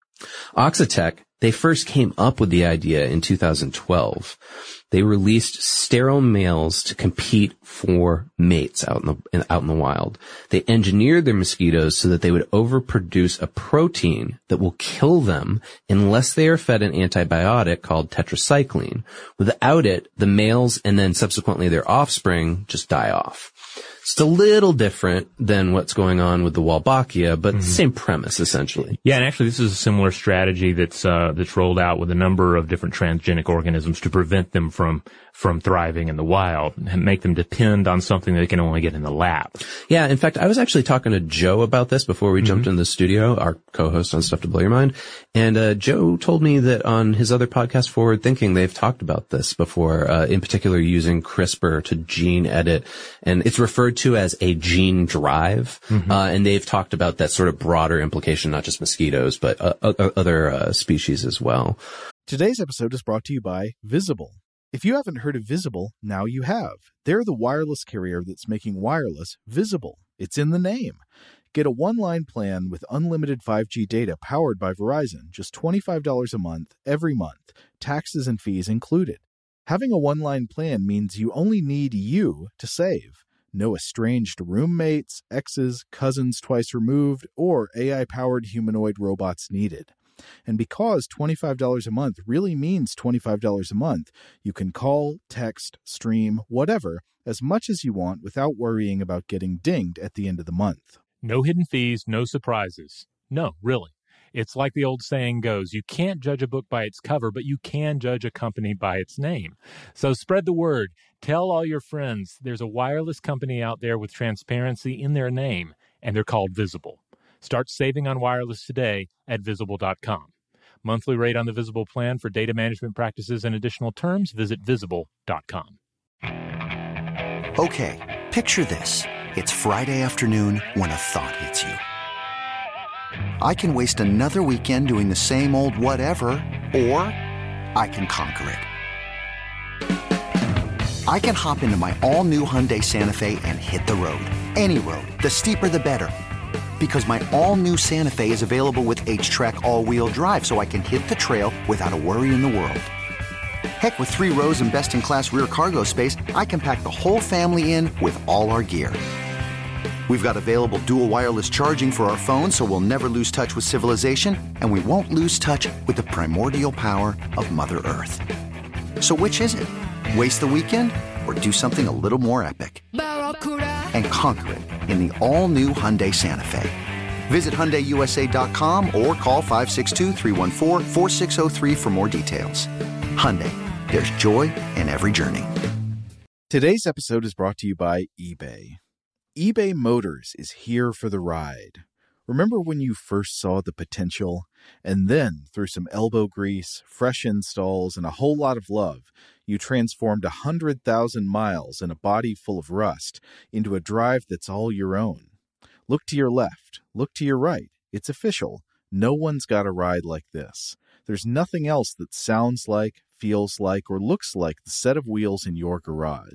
Oxitec, they first came up with the idea in two thousand twelve. They released sterile males to compete for mates out in the in, out in the wild. They engineered their mosquitoes so that they would overproduce a protein that will kill them unless they are fed an antibiotic called tetracycline. Without it, the males and then subsequently their offspring just die off. It's a little different than what's going on with the Wolbachia, but mm-hmm. same premise, essentially. Yeah, and actually this is a similar strategy that's uh, that's rolled out with a number of different transgenic organisms to prevent them from from thriving in the wild and make them depend on something they can only get in the lab. Yeah, in fact, I was actually talking to Joe about this before we mm-hmm. jumped into the studio, our co-host on Stuff to Blow Your Mind, and uh, Joe told me that on his other podcast, Forward Thinking, they've talked about this before, uh, in particular using CRISPR to gene edit, and it's referred to as a gene drive, mm-hmm. uh, and they've talked about that sort of broader implication, not just mosquitoes, but uh, other uh, species as well. Today's episode is brought to you by Visible. If you haven't heard of Visible, now you have. They're the wireless carrier that's making wireless visible. It's in the name. Get a one-line plan with unlimited five G data powered by Verizon, just twenty-five dollars a month, every month, taxes and fees included. Having a one-line plan means you only need you to save. No estranged roommates, exes, cousins twice removed, or A I-powered humanoid robots needed. And because twenty-five dollars a month really means twenty-five dollars a month, you can call, text, stream, whatever, as much as you want without worrying about getting dinged at the end of the month. No hidden fees, no surprises. No, really. It's like the old saying goes, you can't judge a book by its cover, but you can judge a company by its name. So spread the word. Tell all your friends there's a wireless company out there with transparency in their name, and they're called Visible. Start saving on wireless today at visible dot com. Monthly rate on the Visible plan for data management practices and additional terms, visit visible dot com. Okay, picture this. It's Friday afternoon when a thought hits you. I can waste another weekend doing the same old whatever, or I can conquer it. I can hop into my all-new Hyundai Santa Fe and hit the road. Any road. The steeper, the better. Because my all-new Santa Fe is available with H-Track all-wheel drive, so I can hit the trail without a worry in the world. Heck, with three rows and best-in-class rear cargo space, I can pack the whole family in with all our gear. We've got available dual wireless charging for our phones, so we'll never lose touch with civilization, and we won't lose touch with the primordial power of Mother Earth. So which is it? Waste the weekend or do something a little more epic? And conquer it in the all-new Hyundai Santa Fe. Visit Hyundai U S A dot com or call five six two, three one four, four six zero three for more details. Hyundai, there's joy in every journey. Today's episode is brought to you by eBay. eBay Motors is here for the ride. Remember when you first saw the potential? And then, through some elbow grease, fresh installs, and a whole lot of love, you transformed one hundred thousand miles and a body full of rust into a drive that's all your own. Look to your left. Look to your right. It's official. No one's got a ride like this. There's nothing else that sounds like, feels like, or looks like the set of wheels in your garage.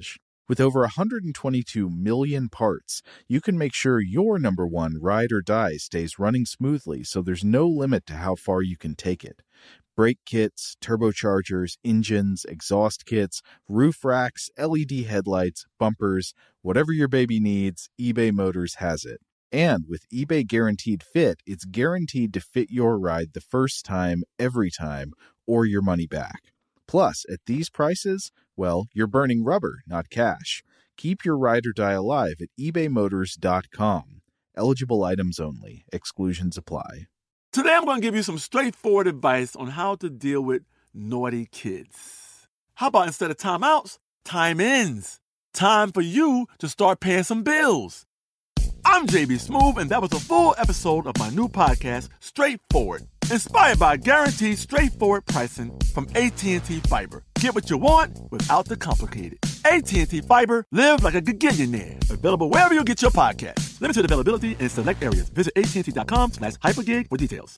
With over one hundred twenty-two million parts, you can make sure your number one ride or die stays running smoothly so there's no limit to how far you can take it. Brake kits, turbochargers, engines, exhaust kits, roof racks, L E D headlights, bumpers, whatever your baby needs, eBay Motors has it. And with eBay Guaranteed Fit, it's guaranteed to fit your ride the first time, every time, or your money back. Plus, at these prices, well, you're burning rubber, not cash. Keep your ride or die alive at ebay motors dot com. Eligible items only. Exclusions apply. Today I'm going to give you some straightforward advice on how to deal with naughty kids. How about instead of timeouts, time ins? Time for you to start paying some bills. I'm J B Smoove, and that was a full episode of my new podcast, Straightforward, inspired by guaranteed straightforward pricing from A T and T Fiber. Get what you want without the complicated. A T and T Fiber, live like a gigillionaire. Available wherever you get your podcasts. Limited availability in select areas. Visit A T and T dot com slash hypergig for details.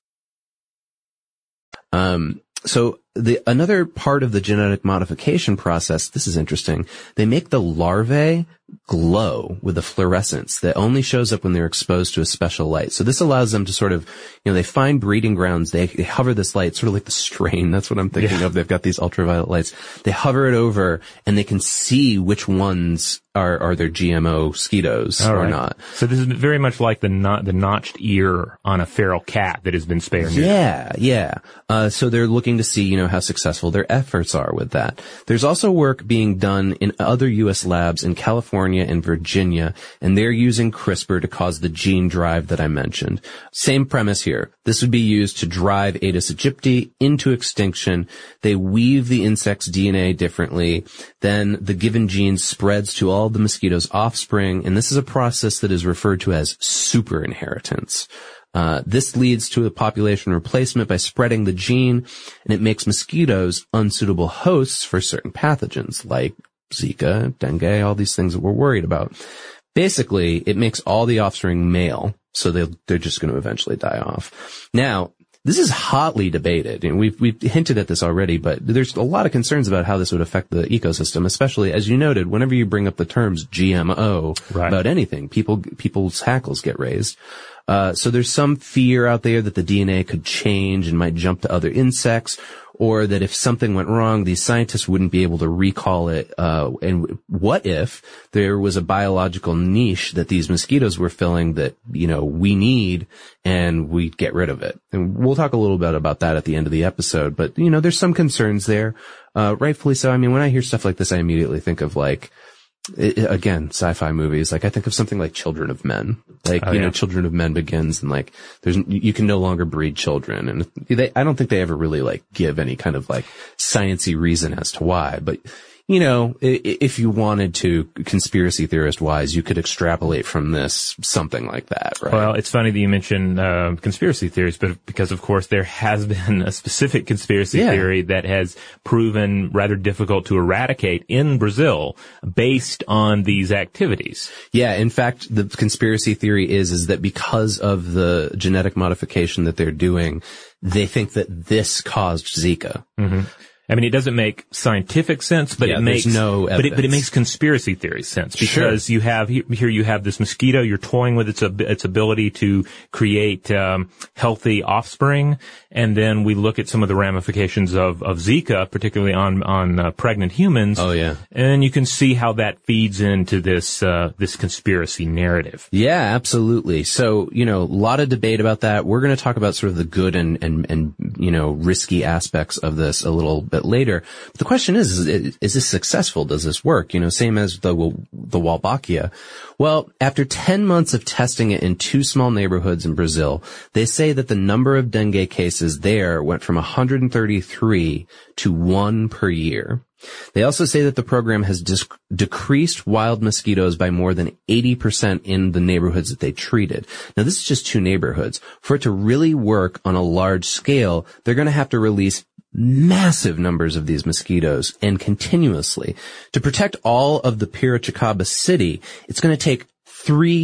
Um, so the, another part of the genetic modification process, this is interesting. They make the larvae glow with a fluorescence that only shows up when they're exposed to a special light. So this allows them to sort of, you know, they find breeding grounds. They, they hover this light, sort of like the strain. That's what I'm thinking yeah. of. They've got these ultraviolet lights. They hover it over and they can see which ones are, are their G M O mosquitoes All or right. not. So this is very much like the not, the notched ear on a feral cat that has been spayed or neutered. Yeah, yeah. Uh, so they're looking to see, you know, how successful their efforts are with that. There's also work being done in other U S labs in California and Virginia, and they're using CRISPR to cause the gene drive that I mentioned. Same premise here. This would be used to drive Aedes aegypti into extinction. They weave the insect's D N A differently. Then the given gene spreads to all the mosquito's offspring, and this is a process that is referred to as super inheritance. Uh, this leads to a population replacement by spreading the gene, and it makes mosquitoes unsuitable hosts for certain pathogens like Zika, dengue, all these things that we're worried about. Basically, it makes all the offspring male, so they'll, they're just going to eventually die off. Now, this is hotly debated, and we've, we've hinted at this already, but there's a lot of concerns about how this would affect the ecosystem, especially, as you noted, whenever you bring up the terms G M O right. about anything, people, people's hackles get raised. Uh, so there's some fear out there that the D N A could change and might jump to other insects, or that if something went wrong, these scientists wouldn't be able to recall it. Uh, and what if there was a biological niche that these mosquitoes were filling that, you know, we need and we get rid of it? And we'll talk a little bit about that at the end of the episode. But, you know, there's some concerns there. Uh, rightfully so. I mean, when I hear stuff like this, I immediately think of like, It, again, sci-fi movies. Like I think of something like Children of Men. Like, oh, you yeah. know, Children of Men begins and like there's, you can no longer breed children. And they, I don't think they ever really like give any kind of like sciencey reason as to why. But, you know, if you wanted to, conspiracy theorist wise, you could extrapolate from this something like that, right? Well, it's funny that you mention uh, conspiracy theories, but because, of course, there has been a specific conspiracy yeah. theory that has proven rather difficult to eradicate in Brazil based on these activities. Yeah, in fact, the conspiracy theory is, is that because of the genetic modification that they're doing, they think that this caused Zika. Mm-hmm. I mean, it doesn't make scientific sense, but yeah, it makes no but it, but it makes conspiracy theory sense because sure. you have here you have this mosquito. You're toying with its its ability to create um, healthy offspring, and then we look at some of the ramifications of of Zika, particularly on on uh, pregnant humans. Oh yeah, and you can see how that feeds into this uh, this conspiracy narrative. Yeah, absolutely. So you know, a lot of debate about that. We're going to talk about sort of the good and and and you know risky aspects of this a little bit later. But the question is, is, is this successful? Does this work? You know, same as the, the Wolbachia. Well, after ten months of testing it in two small neighborhoods in Brazil, they say that the number of dengue cases there went from one hundred thirty-three to one per year. They also say that the program has dis- decreased wild mosquitoes by more than eighty percent in the neighborhoods that they treated. Now, this is just two neighborhoods. For it to really work on a large scale, they're going to have to release massive numbers of these mosquitoes and continuously. To protect all of the Piracicaba city, it's going to take three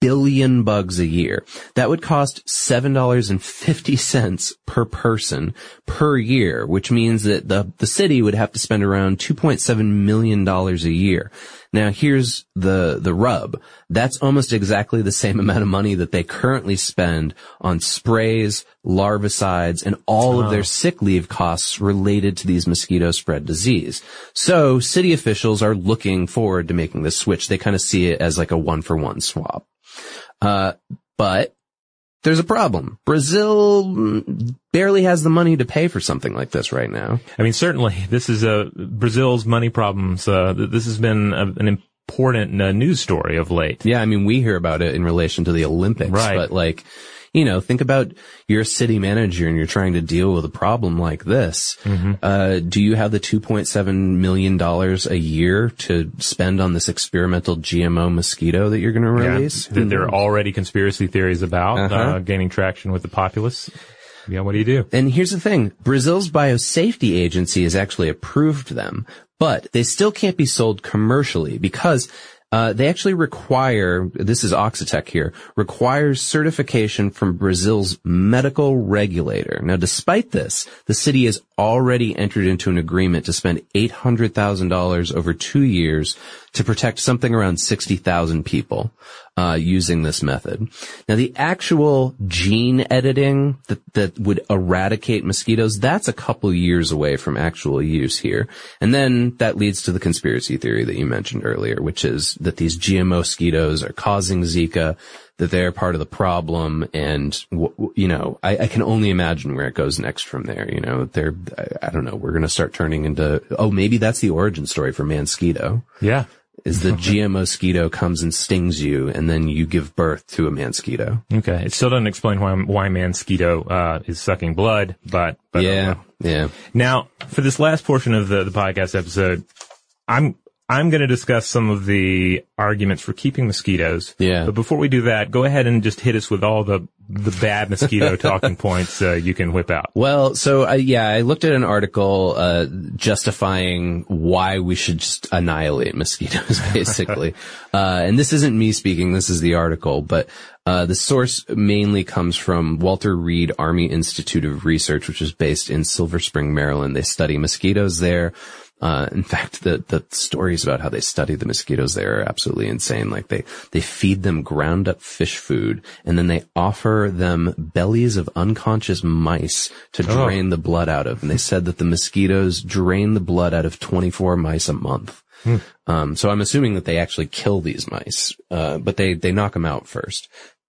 billion bugs a year. That would cost seven dollars and fifty cents per person per year, which means that the, the city would have to spend around two point seven million dollars a year. Now, here's the, the rub. That's almost exactly the same amount of money that they currently spend on sprays, larvicides, and all oh. of their sick leave costs related to these mosquito spread disease. So, city officials are looking forward to making this switch. They kind of see it as like a one-for-one swap. Uh, but there's a problem. Brazil barely has the money to pay for something like this right now. I mean, certainly, this is uh, Brazil's money problems. Uh, this has been a, an important uh, news story of late. Yeah, I mean, we hear about it in relation to the Olympics, right. But like, you know, think about you're a city manager and you're trying to deal with a problem like this. Mm-hmm. Uh, do you have the two point seven million dollars a year to spend on this experimental G M O mosquito that you're going to release? Yeah, that there are already conspiracy theories about, uh-huh. uh, gaining traction with the populace. Yeah, what do you do? And here's the thing. Brazil's biosafety agency has actually approved them, but they still can't be sold commercially because Uh, they actually require, this is Oxitec here, requires certification from Brazil's medical regulator. Now, despite this, the city has already entered into an agreement to spend eight hundred thousand dollars over two years to protect something around sixty thousand people, uh, using this method. Now, the actual gene editing that, that would eradicate mosquitoes, that's a couple years away from actual use here. And then that leads to the conspiracy theory that you mentioned earlier, which is that these G M O mosquitoes are causing Zika, that they're part of the problem, and, you know, I, I can only imagine where it goes next from there, you know, they're, I, I don't know, we're gonna start turning into, oh, maybe that's the origin story for Mansquito. Yeah. Is the G M O mosquito comes and stings you, and then you give birth to a Mansquito. Okay. It still doesn't explain why, why Mansquito, uh, is sucking blood, but, but yeah, yeah. Now, for this last portion of the, the podcast episode, I'm, I'm going to discuss some of the arguments for keeping mosquitoes. Yeah. But before we do that, go ahead and just hit us with all the the bad mosquito talking points uh, you can whip out. Well, so uh, yeah, I looked at an article uh justifying why we should just annihilate mosquitoes, basically. uh And this isn't me speaking; this is the article. But uh the source mainly comes from Walter Reed Army Institute of Research, which is based in Silver Spring, Maryland. They study mosquitoes there. Uh, in fact, the, the stories about how they study the mosquitoes there are absolutely insane. Like they, they feed them ground up fish food, and then they offer them bellies of unconscious mice to drain oh. the blood out of. And they said that the mosquitoes drain the blood out of twenty-four mice a month. Hmm. Um, so I'm assuming that they actually kill these mice, uh, but they, they knock them out first.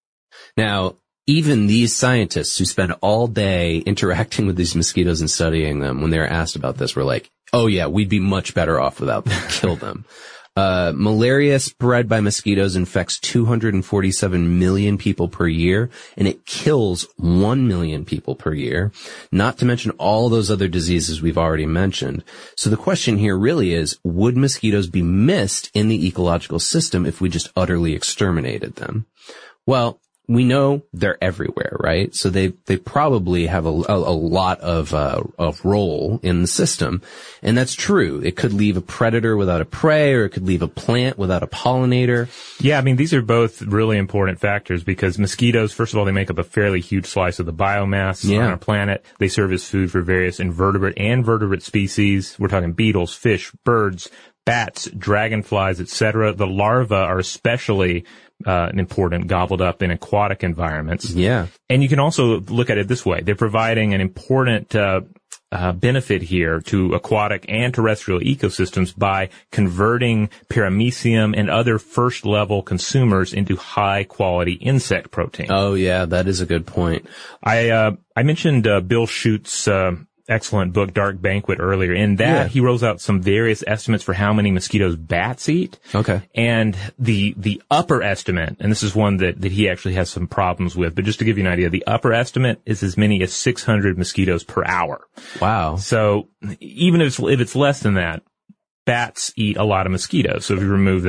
Now, even these scientists who spend all day interacting with these mosquitoes and studying them, when they were asked about this, were like, oh yeah, we'd be much better off without them. Kill them. Uh, malaria spread by mosquitoes infects two hundred forty-seven million people per year, and it kills one million people per year, not to mention all those other diseases we've already mentioned. So the question here really is, would mosquitoes be missed in the ecological system if we just utterly exterminated them? Well, we know they're everywhere, right? So they, they probably have a, a, a lot of, uh, of role in the system. And that's true. It could leave a predator without a prey, or it could leave a plant without a pollinator. Yeah, I mean, these are both really important factors because mosquitoes, first of all, they make up a fairly huge slice of the biomass yeah. on our planet. They serve as food for various invertebrate and vertebrate species. We're talking beetles, fish, birds, bats, dragonflies, et cetera. The larvae are especially uh important, gobbled up in aquatic environments. Yeah. And you can also look at it this way. They're providing an important uh, uh benefit here to aquatic and terrestrial ecosystems by converting paramecium and other first-level consumers into high-quality insect protein. Oh, yeah, that is a good point. I uh I mentioned uh, Bill Schutt's uh excellent book, Dark Banquet, earlier. In that, yeah. he rolls out some various estimates for how many mosquitoes bats eat. Okay. And the, the upper estimate, and this is one that, that he actually has some problems with, but just to give you an idea, the upper estimate is as many as six hundred mosquitoes per hour. Wow. So even if it's, if it's less than that, bats eat a lot of mosquitoes. So if you remove that,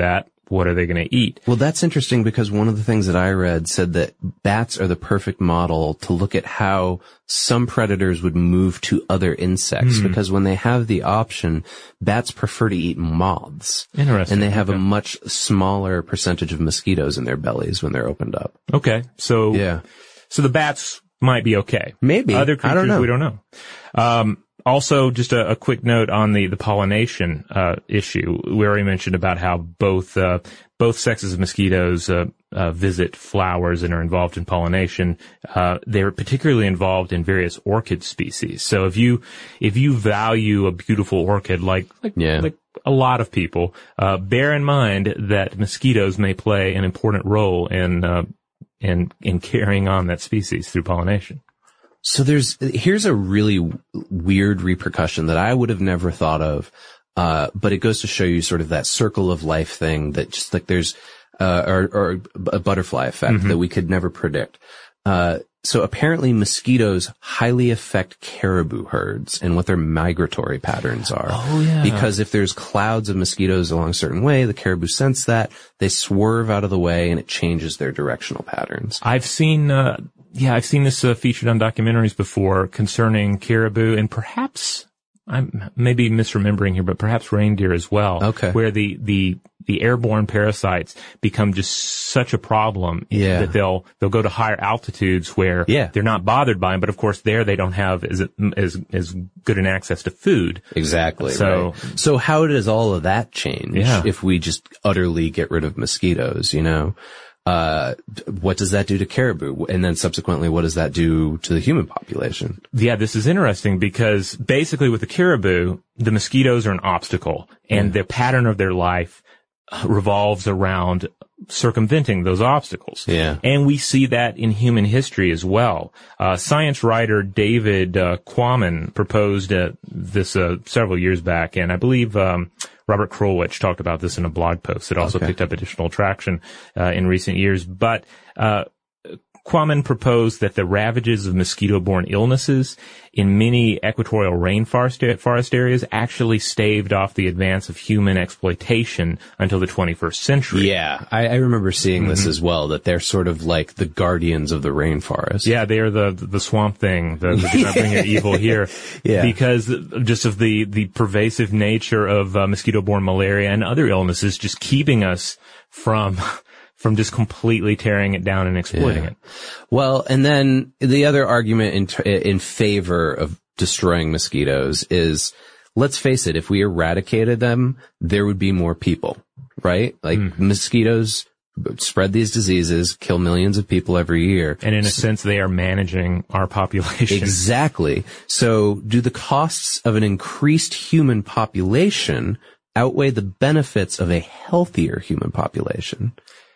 what are they going to eat? Well, that's interesting because one of the things that I read said that bats are the perfect model to look at how some predators would move to other insects, mm. because when they have the option, bats prefer to eat moths. Interesting. And they have okay. a much smaller percentage of mosquitoes in their bellies when they're opened up. Okay. So, yeah. So the bats might be okay. Maybe. Other creatures, I don't know. we don't know. Um, Also, just a, a quick note on the, the pollination, uh, issue. We already mentioned about how both, uh, both sexes of mosquitoes, uh, uh, visit flowers and are involved in pollination. Uh, they're particularly involved in various orchid species. So if you, if you value a beautiful orchid like, like, yeah. like a lot of people, uh, bear in mind that mosquitoes may play an important role in, uh, in, in carrying on that species through pollination. So there's, here's a really weird repercussion that I would have never thought of. Uh, but it goes to show you sort of that circle of life thing that just like there's, uh, or, or a butterfly effect mm-hmm. that we could never predict. Uh, so apparently mosquitoes highly affect caribou herds and what their migratory patterns are. Oh, yeah. Because if there's clouds of mosquitoes along a certain way, the caribou sense that, they swerve out of the way and it changes their directional patterns. I've seen, uh, Yeah, I've seen this uh, featured on documentaries before concerning caribou and perhaps, I'm maybe misremembering here, but perhaps reindeer as well. Okay. Where the, the, the airborne parasites become just such a problem yeah. that they'll, they'll go to higher altitudes where yeah. they're not bothered by them. But of course there they don't have as, as, as good an access to food. Exactly. So, right. So how does all of that change yeah. if we just utterly get rid of mosquitoes, you know? Uh, what does that do to caribou? And then subsequently, what does that do to the human population? Yeah, this is interesting because basically with the caribou, the mosquitoes are an obstacle and yeah. the pattern of their life revolves around circumventing those obstacles. Yeah. And we see that in human history as well. Uh, science writer David uh, Quammen proposed uh, this uh, several years back, and I believe um Robert Krulwich talked about this in a blog post that also okay. picked up additional traction uh, in recent years. But uh Quammen proposed that the ravages of mosquito-borne illnesses in many equatorial rainforest forest areas actually staved off the advance of human exploitation until the twenty-first century. Yeah, I, I remember seeing mm-hmm. this as well, that they're sort of like the guardians of the rainforest. Yeah, they are the the swamp thing, the, the not bringing evil here. Yeah. Because just of the, the pervasive nature of uh, mosquito-borne malaria and other illnesses just keeping us from... from just completely tearing it down and exploiting yeah. it. Well, and then the other argument in t- in favor of destroying mosquitoes is, let's face it, if we eradicated them, there would be more people, right? Like mm. mosquitoes spread these diseases, kill millions of people every year. And in a sense, they are managing our population. Exactly. So do the costs of an increased human population outweigh the benefits of a healthier human population?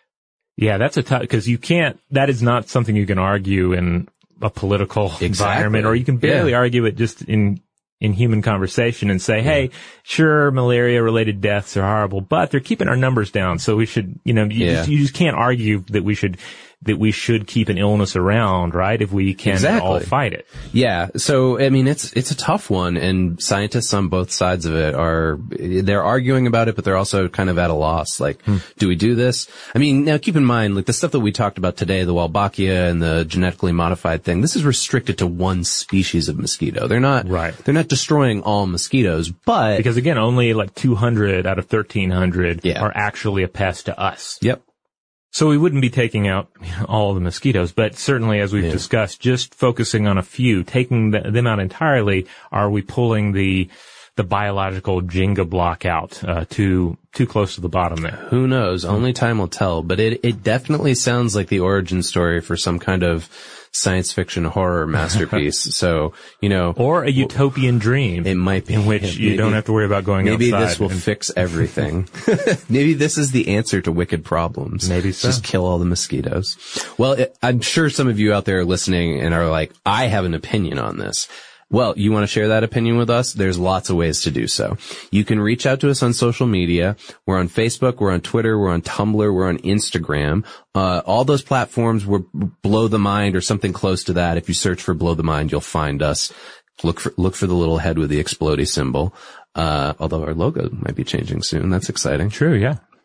Yeah, that's a tough, because you can't, that is not something you can argue in a political exactly. environment, or you can barely yeah. argue it just in, in human conversation and say, hey, sure, malaria related deaths are horrible, but they're keeping our numbers down. So we should, you know, you, yeah. just, you just can't argue that we should, that we should keep an illness around, right? If we can exactly. all fight it. Yeah. So, I mean, it's, it's a tough one, and scientists on both sides of it are, they're arguing about it, but they're also kind of at a loss. Like, hmm. do we do this? I mean, now keep in mind, like the stuff that we talked about today, the Wolbachia and the genetically modified thing, this is restricted to one species of mosquito. They're not, right. they're not destroying all mosquitoes, but. Because again, only like two hundred out of thirteen hundred yeah. are actually a pest to us. Yep. So we wouldn't be taking out you know, all of the mosquitoes, but certainly, as we've yeah. discussed, just focusing on a few, taking the, them out entirely, are we pulling the the biological Jenga block out uh, too too close to the bottom there? Who knows? Only time will tell. But it it definitely sounds like the origin story for some kind of science fiction horror masterpiece. So, you know. Or a utopian dream. It might be. In which maybe, you don't have to worry about going maybe outside. Maybe this will and, fix everything. Maybe this is the answer to wicked problems. Maybe so. Just kill all the mosquitoes. Well, it, I'm sure some of you out there are listening and are like, I have an opinion on this. Well, you want to share that opinion with us? There's lots of ways to do so. You can reach out to us on social media. We're on Facebook, we're on Twitter, we're on Tumblr, we're on Instagram. Uh, all those platforms were Blow the Mind or something close to that. If you search for Blow the Mind, you'll find us. Look for, look for the little head with the explodey symbol. Uh, although our logo might be changing soon. That's exciting. True, yeah.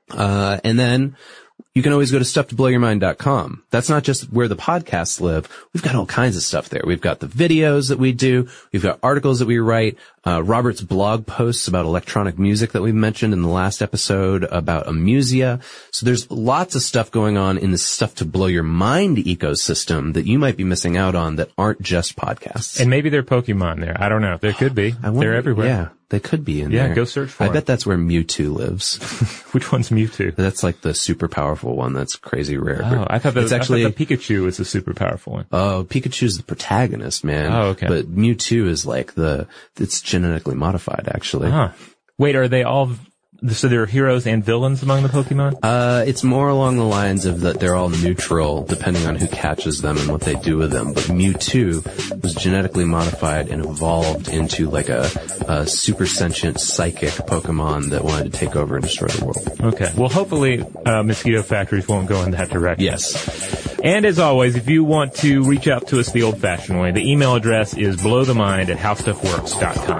Uh, and then you can always go to stuff to blow your mind dot com. That's not just where the podcasts live. We've got all kinds of stuff there. We've got the videos that we do. We've got articles that we write. Uh, Robert's blog posts about electronic music that we mentioned in the last episode about Amusia. So there's lots of stuff going on in the Stuff to Blow Your Mind ecosystem that you might be missing out on that aren't just podcasts. And maybe they're Pokemon there. I don't know. There could be. I wonder, they're everywhere. Yeah, they could be in yeah, there. Yeah, go search for I them. bet that's where Mewtwo lives. Which one's Mewtwo? That's like the super powerful one that's crazy rare. Oh, I thought, that, it's actually, I thought the Pikachu is the super powerful one. Oh, Pikachu's the protagonist, man. Oh, okay. But Mewtwo is like the, it's genetically modified, actually. Huh. Wait, are they all, so there are heroes and villains among the Pokemon? Uh, it's more along the lines of that they're all neutral depending on who catches them and what they do with them. But Mewtwo was genetically modified and evolved into like a, a super sentient psychic Pokemon that wanted to take over and destroy the world. Okay. Well, hopefully, uh, mosquito factories won't go in that direction. Yes. And as always, if you want to reach out to us the old-fashioned way, the email address is blowthemind at howstuffworks dot com.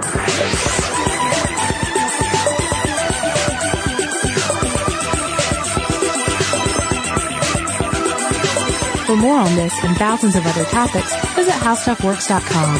For more on this and thousands of other topics, visit how stuff works dot com.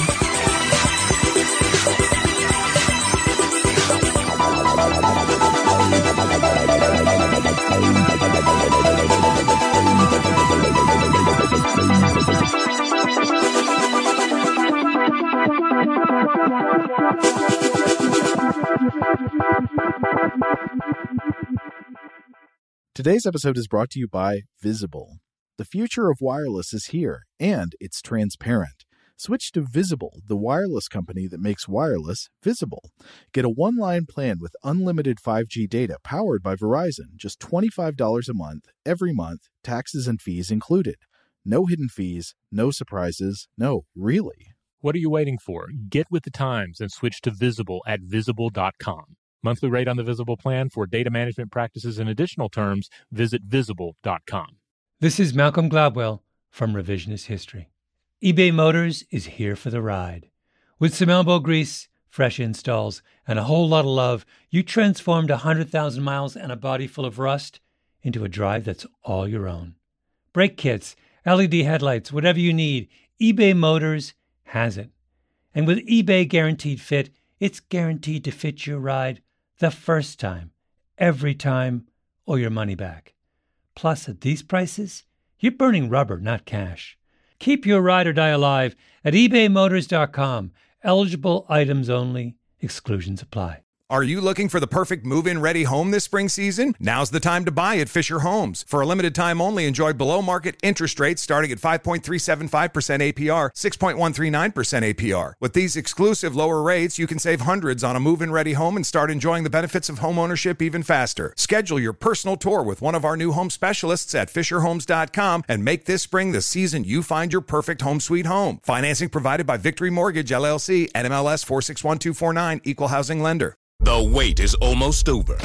Today's episode is brought to you by Visible. The future of wireless is here, and it's transparent. Switch to Visible, the wireless company that makes wireless visible. Get a one-line plan with unlimited five G data powered by Verizon, just twenty-five dollars a month, every month, taxes and fees included. No hidden fees, no surprises, no, really. What are you waiting for? Get with the times and switch to Visible at visible dot com. Monthly rate on the Visible plan for data management practices and additional terms, visit visible dot com. This is Malcolm Gladwell from Revisionist History. eBay Motors is here for the ride. With some elbow grease, fresh installs, and a whole lot of love, you transformed one hundred thousand miles and a body full of rust into a drive that's all your own. Brake kits, L E D headlights, whatever you need, eBay Motors has it. And with eBay Guaranteed Fit, it's guaranteed to fit your ride the first time, every time, or your money back. Plus, at these prices, you're burning rubber, not cash. Keep your ride or die alive at ebay motors dot com. Eligible items only. Exclusions apply. Are you looking for the perfect move-in ready home this spring season? Now's the time to buy at Fisher Homes. For a limited time only, enjoy below-market interest rates starting at five point three seven five percent A P R, six point one three nine percent A P R. With these exclusive lower rates, you can save hundreds on a move-in ready home and start enjoying the benefits of home ownership even faster. Schedule your personal tour with one of our new home specialists at fisher homes dot com and make this spring the season you find your perfect home sweet home. Financing provided by Victory Mortgage, L L C, N M L S four six one two four nine, Equal Housing Lender. The wait is almost over.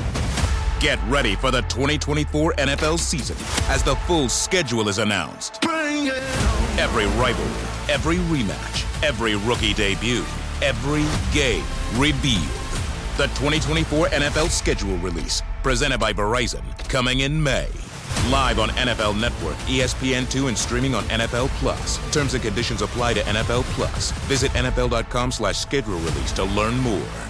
Get ready for the twenty twenty-four N F L season as the full schedule is announced. Every rivalry, every rematch, every rookie debut, every game revealed. The twenty twenty-four N F L schedule release, presented by Verizon, coming in May. Live on N F L Network, E S P N two, and streaming on N F L Plus. Terms and conditions apply to N F L Plus. Visit N F L dot com slash schedule release to learn more.